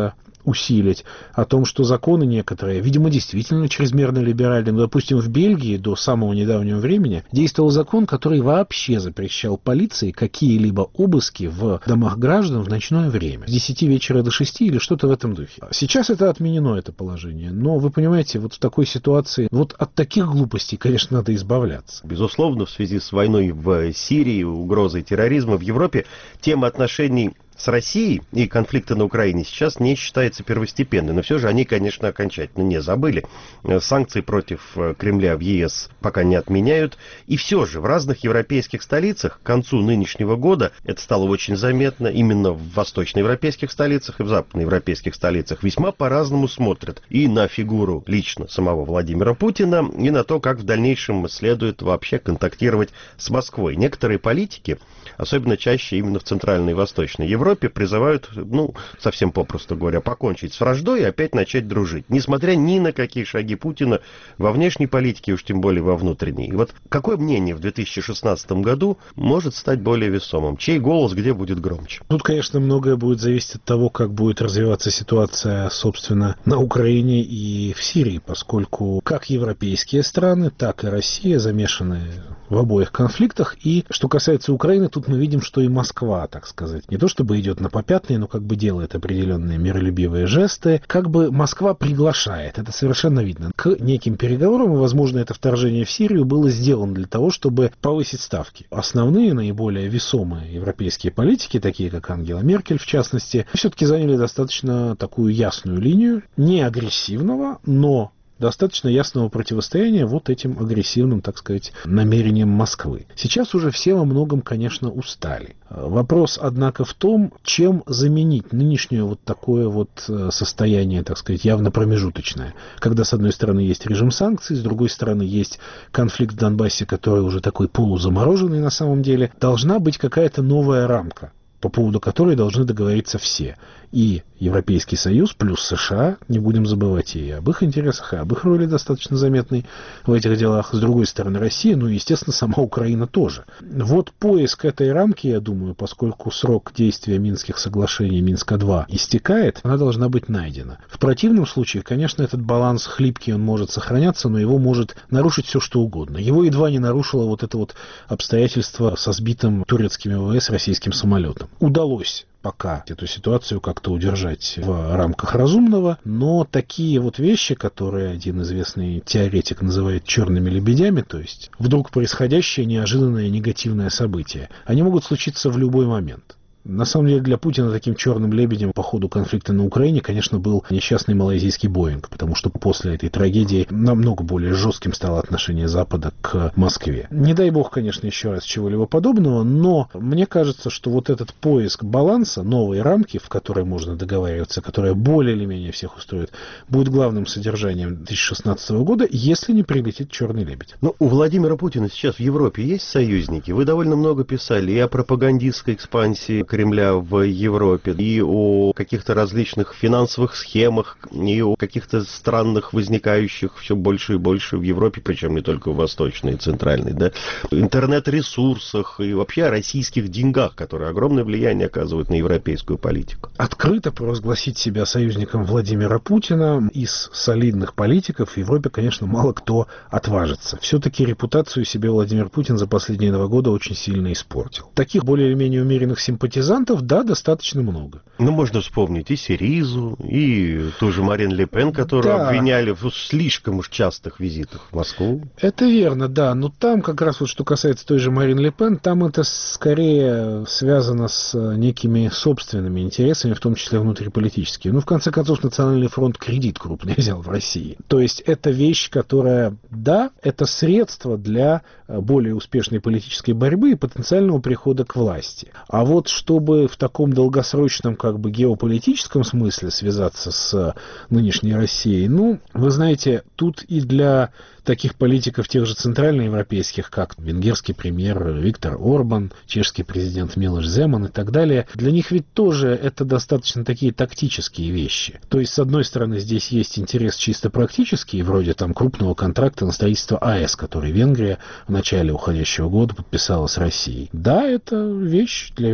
[SPEAKER 7] усилить, о том, что законы некоторые, видимо, действительно чрезмерно либеральны. Допустим, в Бельгии до самого недавнего времени действовал закон, который вообще запрещал полиции какие-либо обыски в домах граждан в ночное время. С десяти вечера до шести или что-то в этом духе. Сейчас это отменено, это положение. Но вы понимаете, вот в такой ситуации, вот от таких глупостей, конечно, надо избавляться.
[SPEAKER 1] Безусловно, в связи с войной в Сирии, угрозой терроризма в Европе, тема отношений с Россией и конфликты на Украине сейчас не считается первостепенной, но все же они, конечно, окончательно не забыли. Санкции против Кремля в ЕС пока не отменяют. И все же в разных европейских столицах к концу нынешнего года это стало очень заметно. Именно в восточноевропейских столицах и в западноевропейских столицах весьма по-разному смотрят и на фигуру лично самого Владимира Путина, и на то, как в дальнейшем следует вообще контактировать с Москвой. Некоторые политики, особенно чаще именно в Центральной и Восточной Европе, Европе призывают, ну, совсем попросту говоря, покончить с враждой и опять начать дружить, несмотря ни на какие шаги Путина во внешней политике, уж тем более во внутренней. И вот какое мнение в две тысячи шестнадцатом году может стать более весомым? Чей голос где будет громче?
[SPEAKER 7] Тут, конечно, многое будет зависеть от того, как будет развиваться ситуация, собственно, на Украине и в Сирии, поскольку как европейские страны, так и Россия замешаны в обоих конфликтах. И что касается Украины, тут мы видим, что и Москва, так сказать, не то чтобы идет на попятные, но как бы делает определенные миролюбивые жесты, как бы Москва приглашает, это совершенно видно, к неким переговорам, и, возможно, это вторжение в Сирию было сделано для того, чтобы повысить ставки. Основные, наиболее весомые европейские политики, такие как Ангела Меркель, в частности, все-таки заняли достаточно такую ясную линию, не агрессивного, но достаточно ясного противостояния вот этим агрессивным, так сказать, намерениям Москвы. Сейчас уже все во многом, конечно, устали. Вопрос, однако, в том, чем заменить нынешнее вот такое вот состояние, так сказать, явно промежуточное. Когда, с одной стороны, есть режим санкций, с другой стороны, есть конфликт в Донбассе, который уже такой полузамороженный на самом деле. Должна быть какая-то новая рамка, по поводу которой должны договориться все. И Европейский Союз плюс США, не будем забывать и об их интересах, и об их роли достаточно заметной в этих делах. С другой стороны, Россия, ну и, естественно, сама Украина тоже. Вот поиск этой рамки, я думаю, поскольку срок действия Минских соглашений, Минска-два, истекает, она должна быть найдена. В противном случае, конечно, этот баланс хлипкий, он может сохраняться, но его может нарушить все, что угодно. Его едва не нарушило вот это вот обстоятельство со сбитым турецким ВВС российским самолетом. Удалось пока эту ситуацию как-то удержать в рамках разумного, но такие вот вещи, которые один известный теоретик называет черными лебедями, то есть вдруг происходящее неожиданное негативное событие, они могут случиться в любой момент. На самом деле для Путина таким черным лебедем по ходу конфликта на Украине, конечно, был несчастный малайзийский Боинг, потому что после этой трагедии намного более жестким стало отношение Запада к Москве. Не дай бог, конечно, еще раз чего-либо подобного, но мне кажется, что вот этот поиск баланса, новой рамки, в которой можно договариваться, которая более или менее всех устроит, будет главным содержанием две тысячи шестнадцатого года, если не прилетит черный лебедь.
[SPEAKER 1] Ну, у Владимира Путина сейчас в Европе есть союзники? Вы довольно много писали и о пропагандистской экспансии Кремля в Европе, и о каких-то различных финансовых схемах, и о каких-то странных возникающих все больше и больше в Европе, причем не только в Восточной и Центральной, да, интернет-ресурсах и вообще о российских деньгах, которые огромное влияние оказывают на европейскую политику.
[SPEAKER 7] Открыто провозгласить себя союзником Владимира Путина из солидных политиков в Европе, конечно, мало кто отважится. Все-таки репутацию себе Владимир Путин за последние два года очень сильно испортил. Таких более или менее умеренных симпатизантов, да, достаточно много.
[SPEAKER 1] Ну, можно вспомнить и Сиризу, и ту же Марин Ле Пен, которую да. обвиняли в слишком уж частых визитах в Москву.
[SPEAKER 7] Это верно, да, но там как раз вот что касается той же Марин Ле Пен, там это скорее связано с некими собственными интересами, в том числе внутриполитическими. Ну, в конце концов, Национальный фронт кредит крупный взял в России. То есть это вещь, которая, да, это средство для более успешной политической борьбы и потенциального прихода к власти. А вот чтобы в таком долгосрочном, как бы, геополитическом смысле связаться с нынешней Россией, ну, вы знаете, тут и для таких политиков, тех же центральноевропейских, как венгерский премьер Виктор Орбан, чешский президент Милош Земан и так далее, для них ведь тоже это достаточно такие тактические вещи. То есть, с одной стороны, здесь есть интерес чисто практический, вроде там крупного контракта на строительство АЭС, который Венгрия в начале уходящего года подписала с Россией. Да, это вещь для Венгрии выгодная.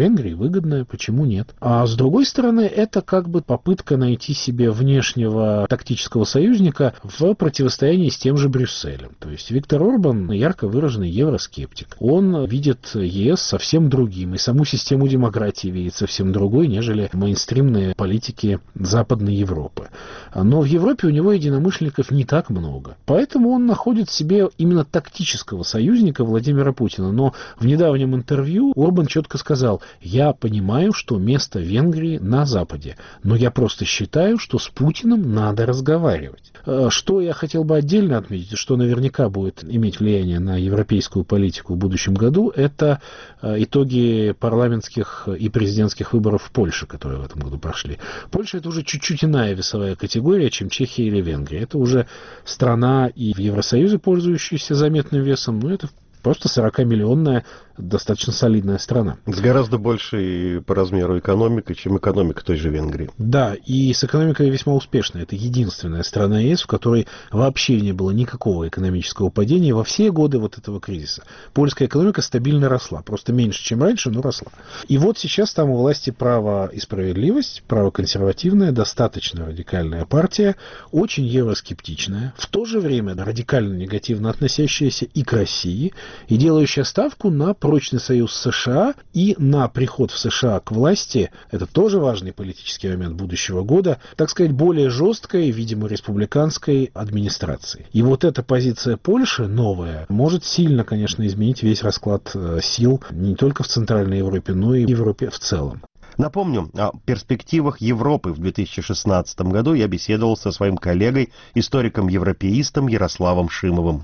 [SPEAKER 7] выгодное, почему нет? А с другой стороны, это как бы попытка найти себе внешнего тактического союзника в противостоянии с тем же Брюсселем. То есть Виктор Орбан ярко выраженный евроскептик. Он видит ЕС совсем другим, и саму систему демократии видит совсем другой, нежели мейнстримные политики Западной Европы. Но в Европе у него единомышленников не так много. Поэтому он находит себе именно тактического союзника Владимира Путина. Но в недавнем интервью Орбан четко сказал: я понимаю, что место Венгрии на Западе, но я просто считаю, что с Путиным надо разговаривать. Что я хотел бы отдельно отметить, что наверняка будет иметь влияние на европейскую политику в будущем году, это итоги парламентских и президентских выборов в Польше, которые в этом году прошли. Польша — это уже чуть-чуть иная весовая категория, чем Чехия или Венгрия. Это уже страна и в Евросоюзе, пользующаяся заметным весом, но это просто сорокамиллионная, достаточно солидная страна.
[SPEAKER 1] С гораздо большей по размеру экономикой, чем экономика той же Венгрии.
[SPEAKER 7] Да, и с экономикой весьма успешной. Это единственная страна ЕС, в которой вообще не было никакого экономического падения во все годы вот этого кризиса. Польская экономика стабильно росла, просто меньше, чем раньше, но росла. И вот сейчас там у власти «Право и справедливость», правоконсервативная, достаточно радикальная партия, очень евроскептичная, в то же время радикально негативно относящаяся и к России, и делающая ставку на прочный союз с США и на приход в США к власти, это тоже важный политический момент будущего года, так сказать, более жесткой, видимо, республиканской администрации. И вот эта позиция Польши, новая, может сильно, конечно, изменить весь расклад сил не только в Центральной Европе, но и в Европе в целом.
[SPEAKER 1] Напомню, о перспективах Европы в две тысячи шестнадцатом году я беседовал со своим коллегой, историком-европеистом Ярославом Шимовым.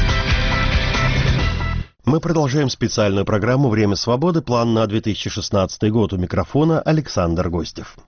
[SPEAKER 1] Мы продолжаем специальную программу «Время свободы». План на две тысячи шестнадцатый год. У микрофона Александр Гостев.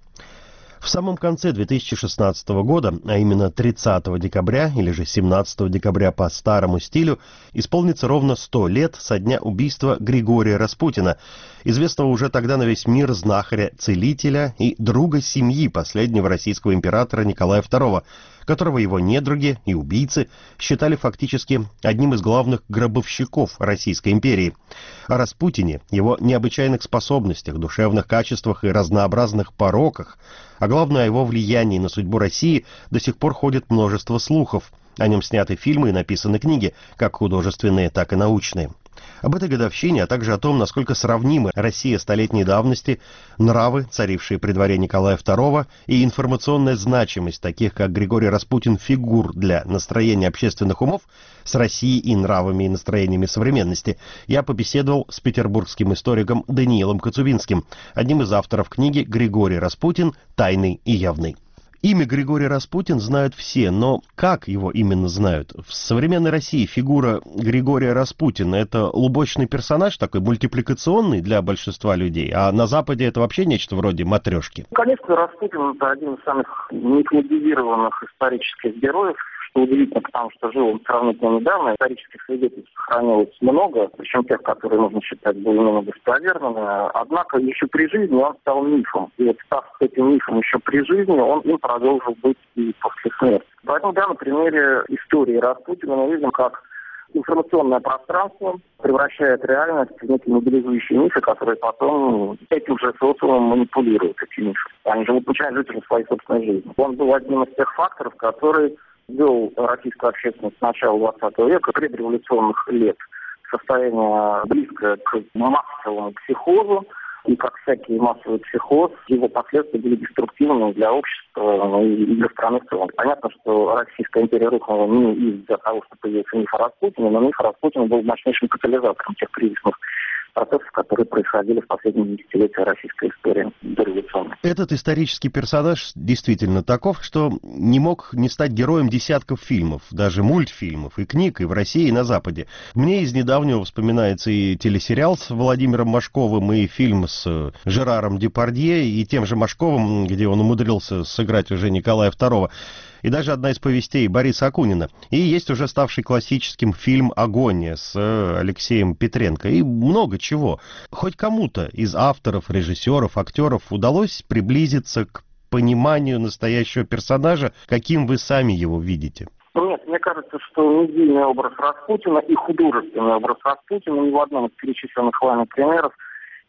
[SPEAKER 1] В самом конце две тысячи шестнадцатого года, а именно тридцатого декабря или же семнадцатого декабря по старому стилю, исполнится ровно сто лет со дня убийства Григория Распутина, известного уже тогда на весь мир знахаря-целителя и друга семьи последнего российского императора Николая второго, которого его недруги и убийцы считали фактически одним из главных гробовщиков Российской империи. О Распутине, его необычайных способностях, душевных качествах и разнообразных пороках, а главное о его влиянии на судьбу России, до сих пор ходит множество слухов. О нем сняты фильмы и написаны книги, как художественные, так и научные. Об этой годовщине, а также о том, насколько сравнимы Россия столетней давности, нравы, царившие при дворе Николая второго, и информационная значимость таких, как Григорий Распутин, фигур для настроения общественных умов с Россией и нравами и настроениями современности, я побеседовал с петербургским историком Даниилом Коцубинским, одним из авторов книги «Григорий Распутин. Тайный и явный». Имя Григорий Распутин знают все, но как его именно знают? В современной России фигура Григория Распутина — это лубочный персонаж, такой мультипликационный для большинства людей, а на Западе это вообще нечто вроде матрешки.
[SPEAKER 6] Конечно, Распутин — это один из самых мифологизированных исторических героев, что удивительно, потому что жил он сравнительно недавно. Исторических свидетельств сохранилось много, причем тех, которые нужно считать более-менее достоверными. Однако еще при жизни он стал мифом. И вот став этим мифом еще при жизни, он им продолжил быть и после смерти. Поэтому, да, на примере истории Распутина мы видим, как информационное пространство превращает реальность в некие мобилизующие мифы, которые потом этим же социумом манипулируют, эти мифы. Они же начинают жить своей собственной жизни. Он был одним из тех факторов, который ввел российскую общественность с начала двадцатого века, предреволюционных лет, состояние близкое к массовому психозу, и как всякий массовый психоз, его последствия были деструктивны для общества и для страны в целом. Понятно, что Российская империя рухнула не из-за того, что появился миф о Распутине, но миф о Распутине был мощнейшим катализатором тех кризисных процессов, которые происходили в последние десятилетия российской истории дореволюционной.
[SPEAKER 1] Этот исторический персонаж действительно таков, что не мог не стать героем десятков фильмов, даже мультфильмов и книг и в России, и на Западе. Мне из недавнего вспоминается и телесериал с Владимиром Машковым, и фильм с Жераром Депардье, и тем же Машковым, где он умудрился сыграть уже Николая второго. И даже одна из повестей Бориса Акунина. И есть уже ставший классическим фильм «Агония» с Алексеем Петренко. И много чего. Хоть кому-то из авторов, режиссеров, актеров удалось приблизиться к пониманию настоящего персонажа, каким вы сами его видите?
[SPEAKER 6] Нет, мне кажется, что медийный образ Распутина и художественный образ Распутина ни в одном из перечисленных вами примеров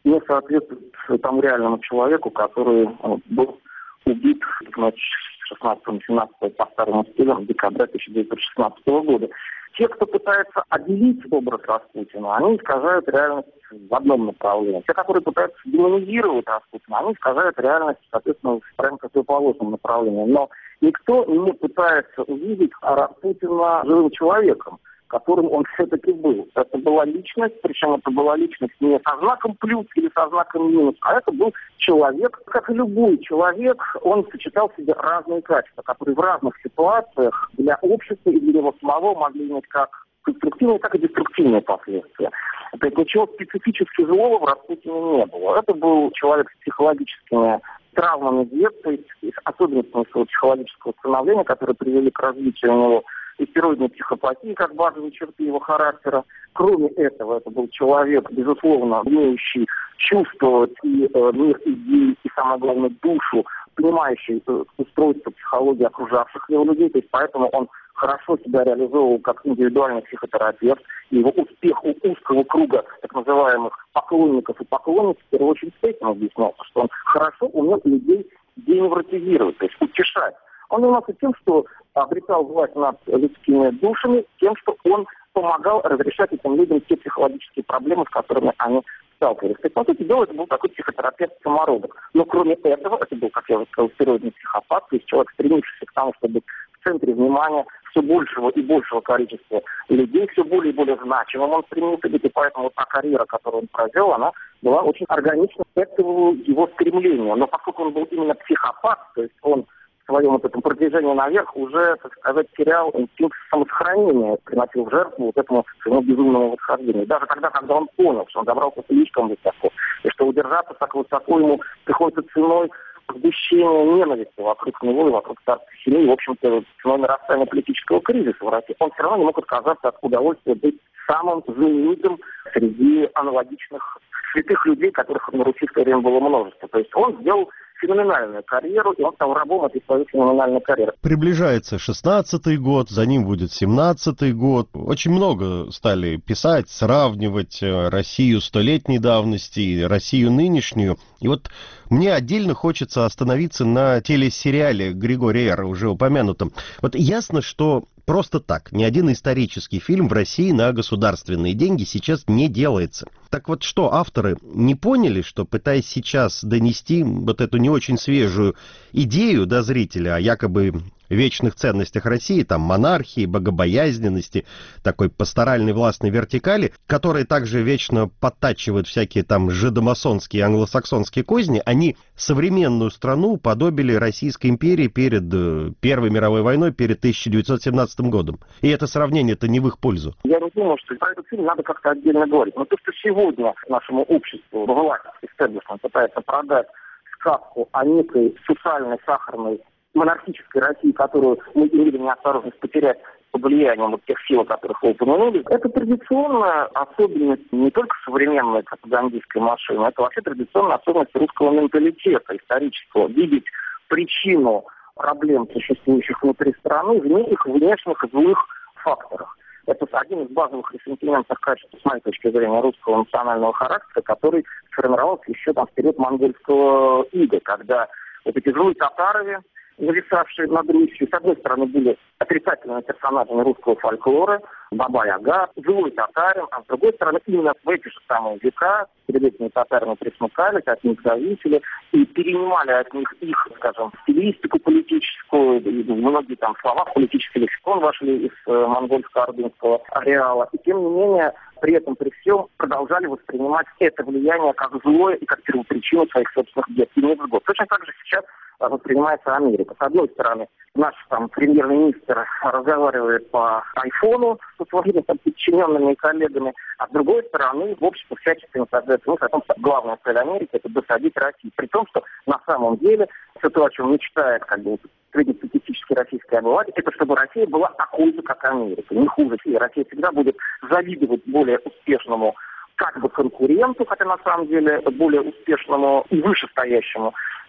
[SPEAKER 8] не соответствует тому реальному человеку, который был убит в ночь шестнадцатого-семнадцатого по старому стилю декабря тысяча девятьсот шестнадцатого года. Те, кто пытается отделить образ Распутина, они искажают реальность в одном направлении. Те, которые пытаются демонизировать Распутина, они искажают реальность, соответственно, в прям противоположном направлении. Но никто не пытается увидеть Распутина живым человеком, которым он все-таки был. Это была личность, причем это была личность не со знаком плюс или со знаком минус, а это был человек, как и любой человек, он сочетал в себе разные качества, которые в разных ситуациях для общества и для него самого могли иметь как конструктивные, так и деструктивные последствия. То есть ничего специфически злого в Распутине не было. Это был человек с психологическими травмами детства, с особенностями своего психологического становления, которые привели к развитию у него истероидной психопатии как базовые черты его характера. Кроме этого, это был человек, безусловно, умеющий чувствовать и э, мир идей, и, самое главное, душу, понимающий э, устройство психологии окружавших его людей. То есть поэтому он хорошо себя реализовывал как индивидуальный психотерапевт. И его успех у узкого круга так называемых поклонников и поклонниц в первую очередь с этим объяснялся, что он хорошо умел людей деневротизировать, то есть утешать. Он занимался тем, что обретал власть над людскими душами, тем, что он помогал разрешать этим людям те психологические проблемы, с которыми они сталкивались. То есть, по сути дела, это был такой психотерапевт-самородок. Но кроме этого, это был, как я уже сказал, стероидный психопат, то есть человек, стремившийся к тому, чтобы в центре внимания все большего и большего количества людей, все более и более значимым он стремился быть, и поэтому вот та карьера, которую он провел, она была очень органична к этому его стремлению. Но поскольку он был именно психопат, то есть он в своем вот этом продвижении наверх уже, так сказать, терял инстинкт самосохранения, приносил в жертву вот этому своему безумному восхождению. Даже тогда, когда он понял, что он добрался слишком высоко, и что удержаться так высоко ему приходится ценой сгущения ненависти вокруг него и вокруг царской семьи, в общем-то, ценой нарастания политического кризиса в России, он все равно не мог отказаться от удовольствия быть самым знаменитым среди аналогичных святых людей, которых на Руси в то время было множество. То есть он сделал феноменальную карьеру, и он стал рабом этой своей феноменальной карьеры.
[SPEAKER 1] Приближается шестнадцатый год, за ним будет семнадцатый год. Очень много стали писать, сравнивать Россию столетней давности и Россию нынешнюю. И вот мне отдельно хочется остановиться на телесериале Григория Р., уже упомянутом. Вот ясно, что просто так ни один исторический фильм в России на государственные деньги сейчас не делается. Так вот что, авторы не поняли, что, пытаясь сейчас донести вот эту не очень свежую идею до зрителя о якобы вечных ценностях России, там, монархии, богобоязненности, такой пасторальной властной вертикали, которые также вечно подтачивают всякие там жидомасонские, англосаксонские козни, они современную страну подобили Российской империи перед Первой мировой войной, перед тысяча девятьсот семнадцатым годом. И это сравнение-то не в их пользу.
[SPEAKER 8] Я не думаю, что про этот фильм надо как-то отдельно говорить. Но то, что сегодня нашему обществу власть истеблишмент пытается продать сказку о некой социальной, сахарной, монархической России, которую мы имели неосторожность потерять под влиянием вот тех сил, о которых вы упомянули, это традиционная особенность не только современной пропагандистской машины, это вообще традиционная особенность русского менталитета исторического. Видеть причину проблем, существующих внутри страны, в их внешних злых факторах. Это один из базовых ресентиментных качеств, с моей точки зрения, русского национального характера, который сформировался еще там в период монгольского ига, когда вот эти злые татары, нависавшие над Русью, с одной стороны, были отрицательными персонажами русского фольклора, Баба-Яга, злой татарин, а с другой стороны, именно в эти же самые века передовые татарины присмыкались, от них зависели и перенимали от них их, скажем, стилистику политическую, и многие там слова в политический лексикон вошли из э, монгольско-ордынского ареала. И тем не менее, при этом, при всем, продолжали воспринимать это влияние как злое и как первопричину своих собственных бед и невзгод. Точно так же сейчас воспринимается Америка. С одной стороны, наш там премьер-министр разговаривает по айфону со своими там подчиненными и коллегами, а с другой стороны, в обществе всячески насаждается мысль о том, что главная цель Америки – это досадить России. При том, что на самом деле все то, о чем мечтает как бы среднестатистический российский обыватель, это чтобы Россия была такой же, как Америка, не хуже. И Россия всегда будет завидовать более успешному как бы конкуренту, хотя на самом деле более успешному и вышестоящему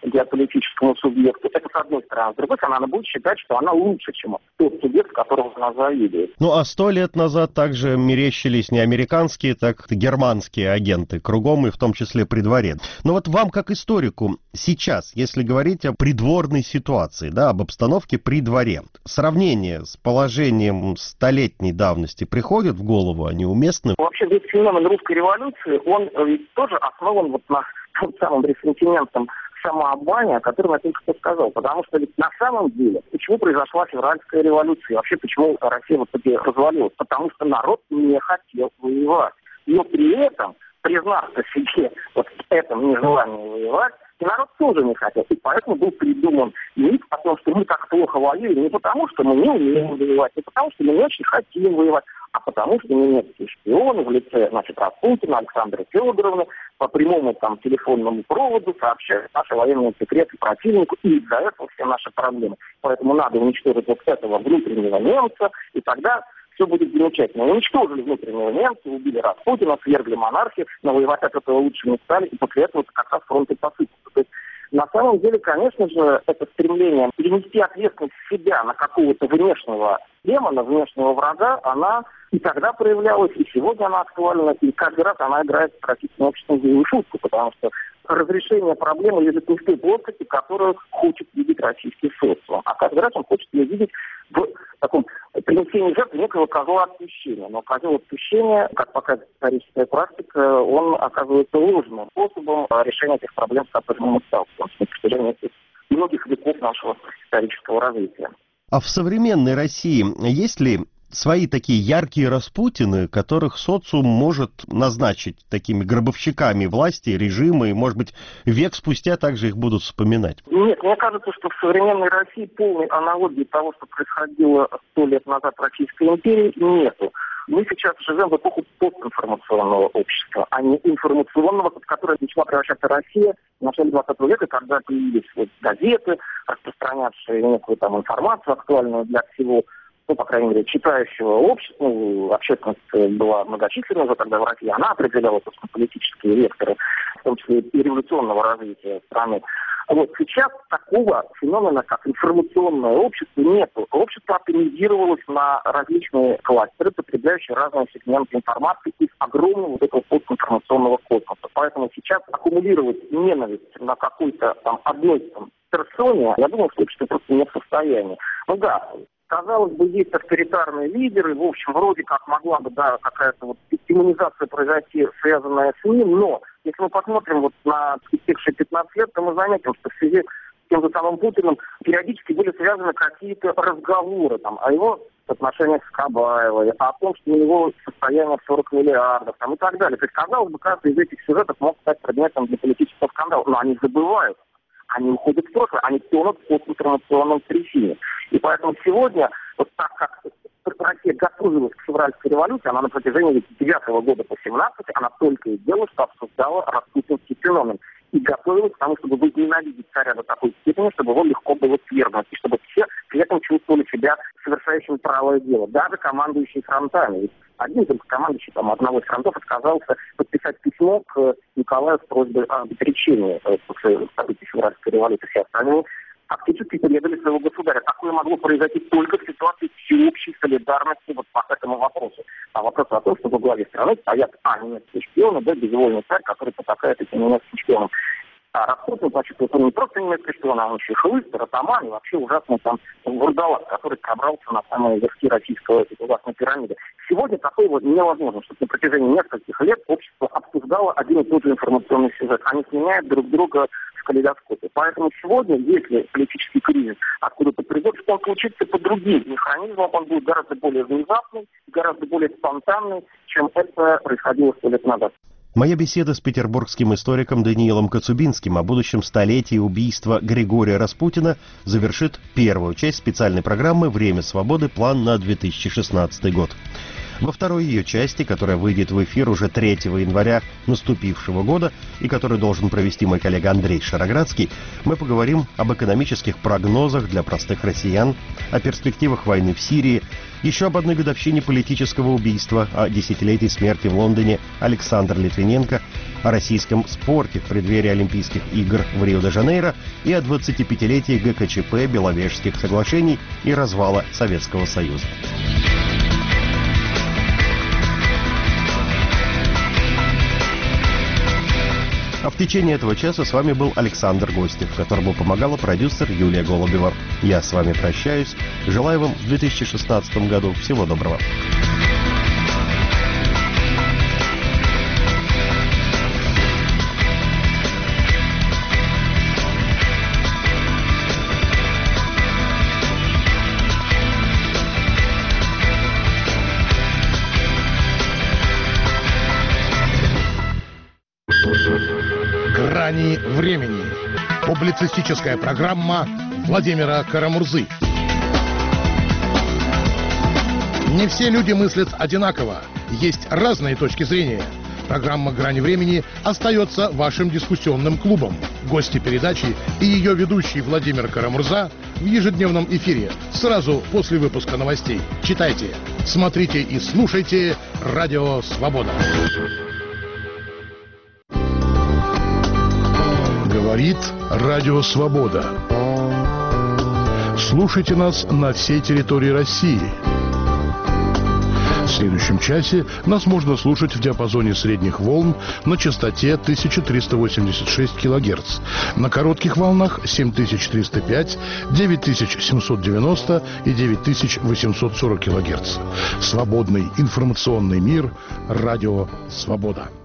[SPEAKER 8] геополитическому субъекту. Это с одной стороны. С другой стороны, она будет считать, что она лучше, чем тот субъект, которого она завидует.
[SPEAKER 1] Ну а сто лет назад также мерещились не американские, так и германские агенты кругом, и в том числе при дворе. Но вот вам, как историку, сейчас, если говорить о придворной ситуации, да, об обстановке при дворе, сравнение с положением столетней давности приходит в голову, они уместны?
[SPEAKER 8] Вообще весь феномен русской революции, он ведь тоже основан вот на том самом ресентиментном самообмане, о котором я только что сказал. Потому что ведь на самом деле, почему произошла февральская революция, вообще почему Россия вот таки развалилась? Потому что народ не хотел воевать. Но при этом, признаться себе вот в этом нежелании воевать, и народ тоже не хотел. И поэтому был придуман миф о том, что мы так плохо воюем не потому, что мы не умеем воевать, не потому, что мы не очень хотим воевать, а потому что немецкие шпионы в лице, значит, Распутина, Александры Федоровны по прямому там телефонному проводу сообщают наши военные секреты противнику, и из-за этого все наши проблемы. Поэтому надо уничтожить вот этого внутреннего немца, и тогда все будет замечательно. Уничтожили внутреннего немца, убили Распутина, свергли монархию, но воевать от этого лучше не стали, и после этого как раз фронт и посыпался. То есть, на самом деле, конечно же, это стремление перенести ответственность себя на какого-то внешнего демона, внешнего врага, она и тогда проявлялась, и сегодня она актуальна, и каждый раз она играет с российским обществом злую шутку, потому что разрешение проблемы лежит не в той плоскости, которую хочет видеть российский социум. А каждый раз он хочет ее видеть в таком принесении жертвы некого козла отпущения. Но козел отпущения, как показывает историческая практика, он оказывается ложным способом решения этих проблем, с которыми мы сталкиваемся на протяжении многих веков нашего исторического развития.
[SPEAKER 1] А в современной России есть ли свои такие яркие Распутины, которых социум может назначить такими гробовщиками власти, режима, и, может быть, век спустя также их будут вспоминать?
[SPEAKER 8] Нет, мне кажется, что в современной России полной аналогии того, что происходило сто лет назад в Российской империи, нету. Мы сейчас живем в эпоху постинформационного общества, а не информационного, в которое начала превращаться Россия в начале двадцатого века, когда появились вот газеты, распространявшие некую там информацию актуальную для всего, ну, по крайней мере, читающего общества. Ну, общественность была многочисленна уже тогда в России, она определяла, собственно, политические векторы, в том числе и революционного развития страны. Вот сейчас такого феномена, как информационное общество, нету. Общество оптимизировалось на различные кластеры, потребляющие разные сегменты информации из огромного вот этого постинформационного космоса. Поэтому сейчас аккумулировать ненависть на какой-то там одной там персоне, я думаю, что общество просто не в состоянии. Ну да, казалось бы, есть авторитарные лидеры, в общем, вроде как могла бы, да, какая-то вот демонизация произойти, связанная с ним, но если мы посмотрим вот на истекшие пятнадцать лет, то мы заметим, что в связи с тем же самым Путиным периодически были связаны какие-то разговоры там о его отношениях с Кабаевой, о том, что у него состояние в сорок миллиардов там, и так далее. То есть, казалось бы, каждый из этих сюжетов мог стать предметом для политического скандала, но они забывают. Они уходят в прошлое, они тонут в постинформационном трясине. И поэтому сегодня, вот так как Россия готовилась к февральской революции, она на протяжении девятого года по семнадцатый, она только и делала, что обсуждала распутинский феномен. И готовилась к тому, чтобы возненавидеть царя до такой степени, чтобы его легко было свергнуть, и чтобы все при этом чувствовали себя совершающими правое дело, даже командующие фронтами. Ведь один только командующий там, одного из фронтов отказался подписать письмо к Николаю с просьбой об отречении после событий февральской революции. Все остальные фактически предали своего государя. Такое могло произойти только в ситуации всеобщей солидарности вот по этому вопросу. А вопрос о том, что во главе страны стоят а, немецкие шпионы, б, безвольный царь, который потакает этим немецким шпионам. А Распутин, значит, он не просто немецкий шпион, а он еще и хлыст, ротаман, и вообще ужасный там вурдалак, который пробрался на самые верхи российского властной пирамиды. Сегодня такое вот невозможно, чтобы на протяжении нескольких лет общество обсуждало один и тот же информационный сюжет. Они сменяют друг друга в калейдоскопе. Поэтому сегодня, если политический кризис откуда-то придет, что он случится по другим механизмам, он будет гораздо более внезапный, гораздо более спонтанный, чем это происходило сто лет назад.
[SPEAKER 1] Моя беседа с петербургским историком Даниилом Коцубинским о будущем столетии убийства Григория Распутина завершит первую часть специальной программы «Время свободы. План на две тысячи шестнадцатый год». Во второй ее части, которая выйдет в эфир уже третьего января наступившего года и которую должен провести мой коллега Андрей Шароградский, мы поговорим об экономических прогнозах для простых россиян, о перспективах войны в Сирии, еще об одной годовщине политического убийства, о десятилетии смерти в Лондоне Александра Литвиненко о российском спорте в преддверии Олимпийских игр в Рио-де-Жанейро и о двадцатипятилетии ГКЧП, Беловежских соглашений и развала Советского Союза. А в течение этого часа с вами был Александр Гостев, которому помогала продюсер Юлия Голубева. Я с вами прощаюсь. Желаю вам в две тысячи шестнадцатом году всего доброго.
[SPEAKER 9] «Грани времени». Публицистическая программа Владимира Карамурзы. Не все люди мыслят одинаково. Есть разные точки зрения. Программа «Грани времени» остается вашим дискуссионным клубом. Гости передачи и ее ведущий Владимир Карамурза в ежедневном эфире сразу после выпуска новостей. Читайте, смотрите и слушайте «Радио Свобода». Говорит Радио Свобода. Слушайте нас на всей территории России. В следующем часе нас можно слушать в диапазоне средних волн на частоте тысяча триста восемьдесят шесть килогерц, на коротких волнах семь тысяч триста пять, девять тысяч семьсот девяносто и девять тысяч восемьсот сорок килогерц. Свободный информационный мир. Радио Свобода.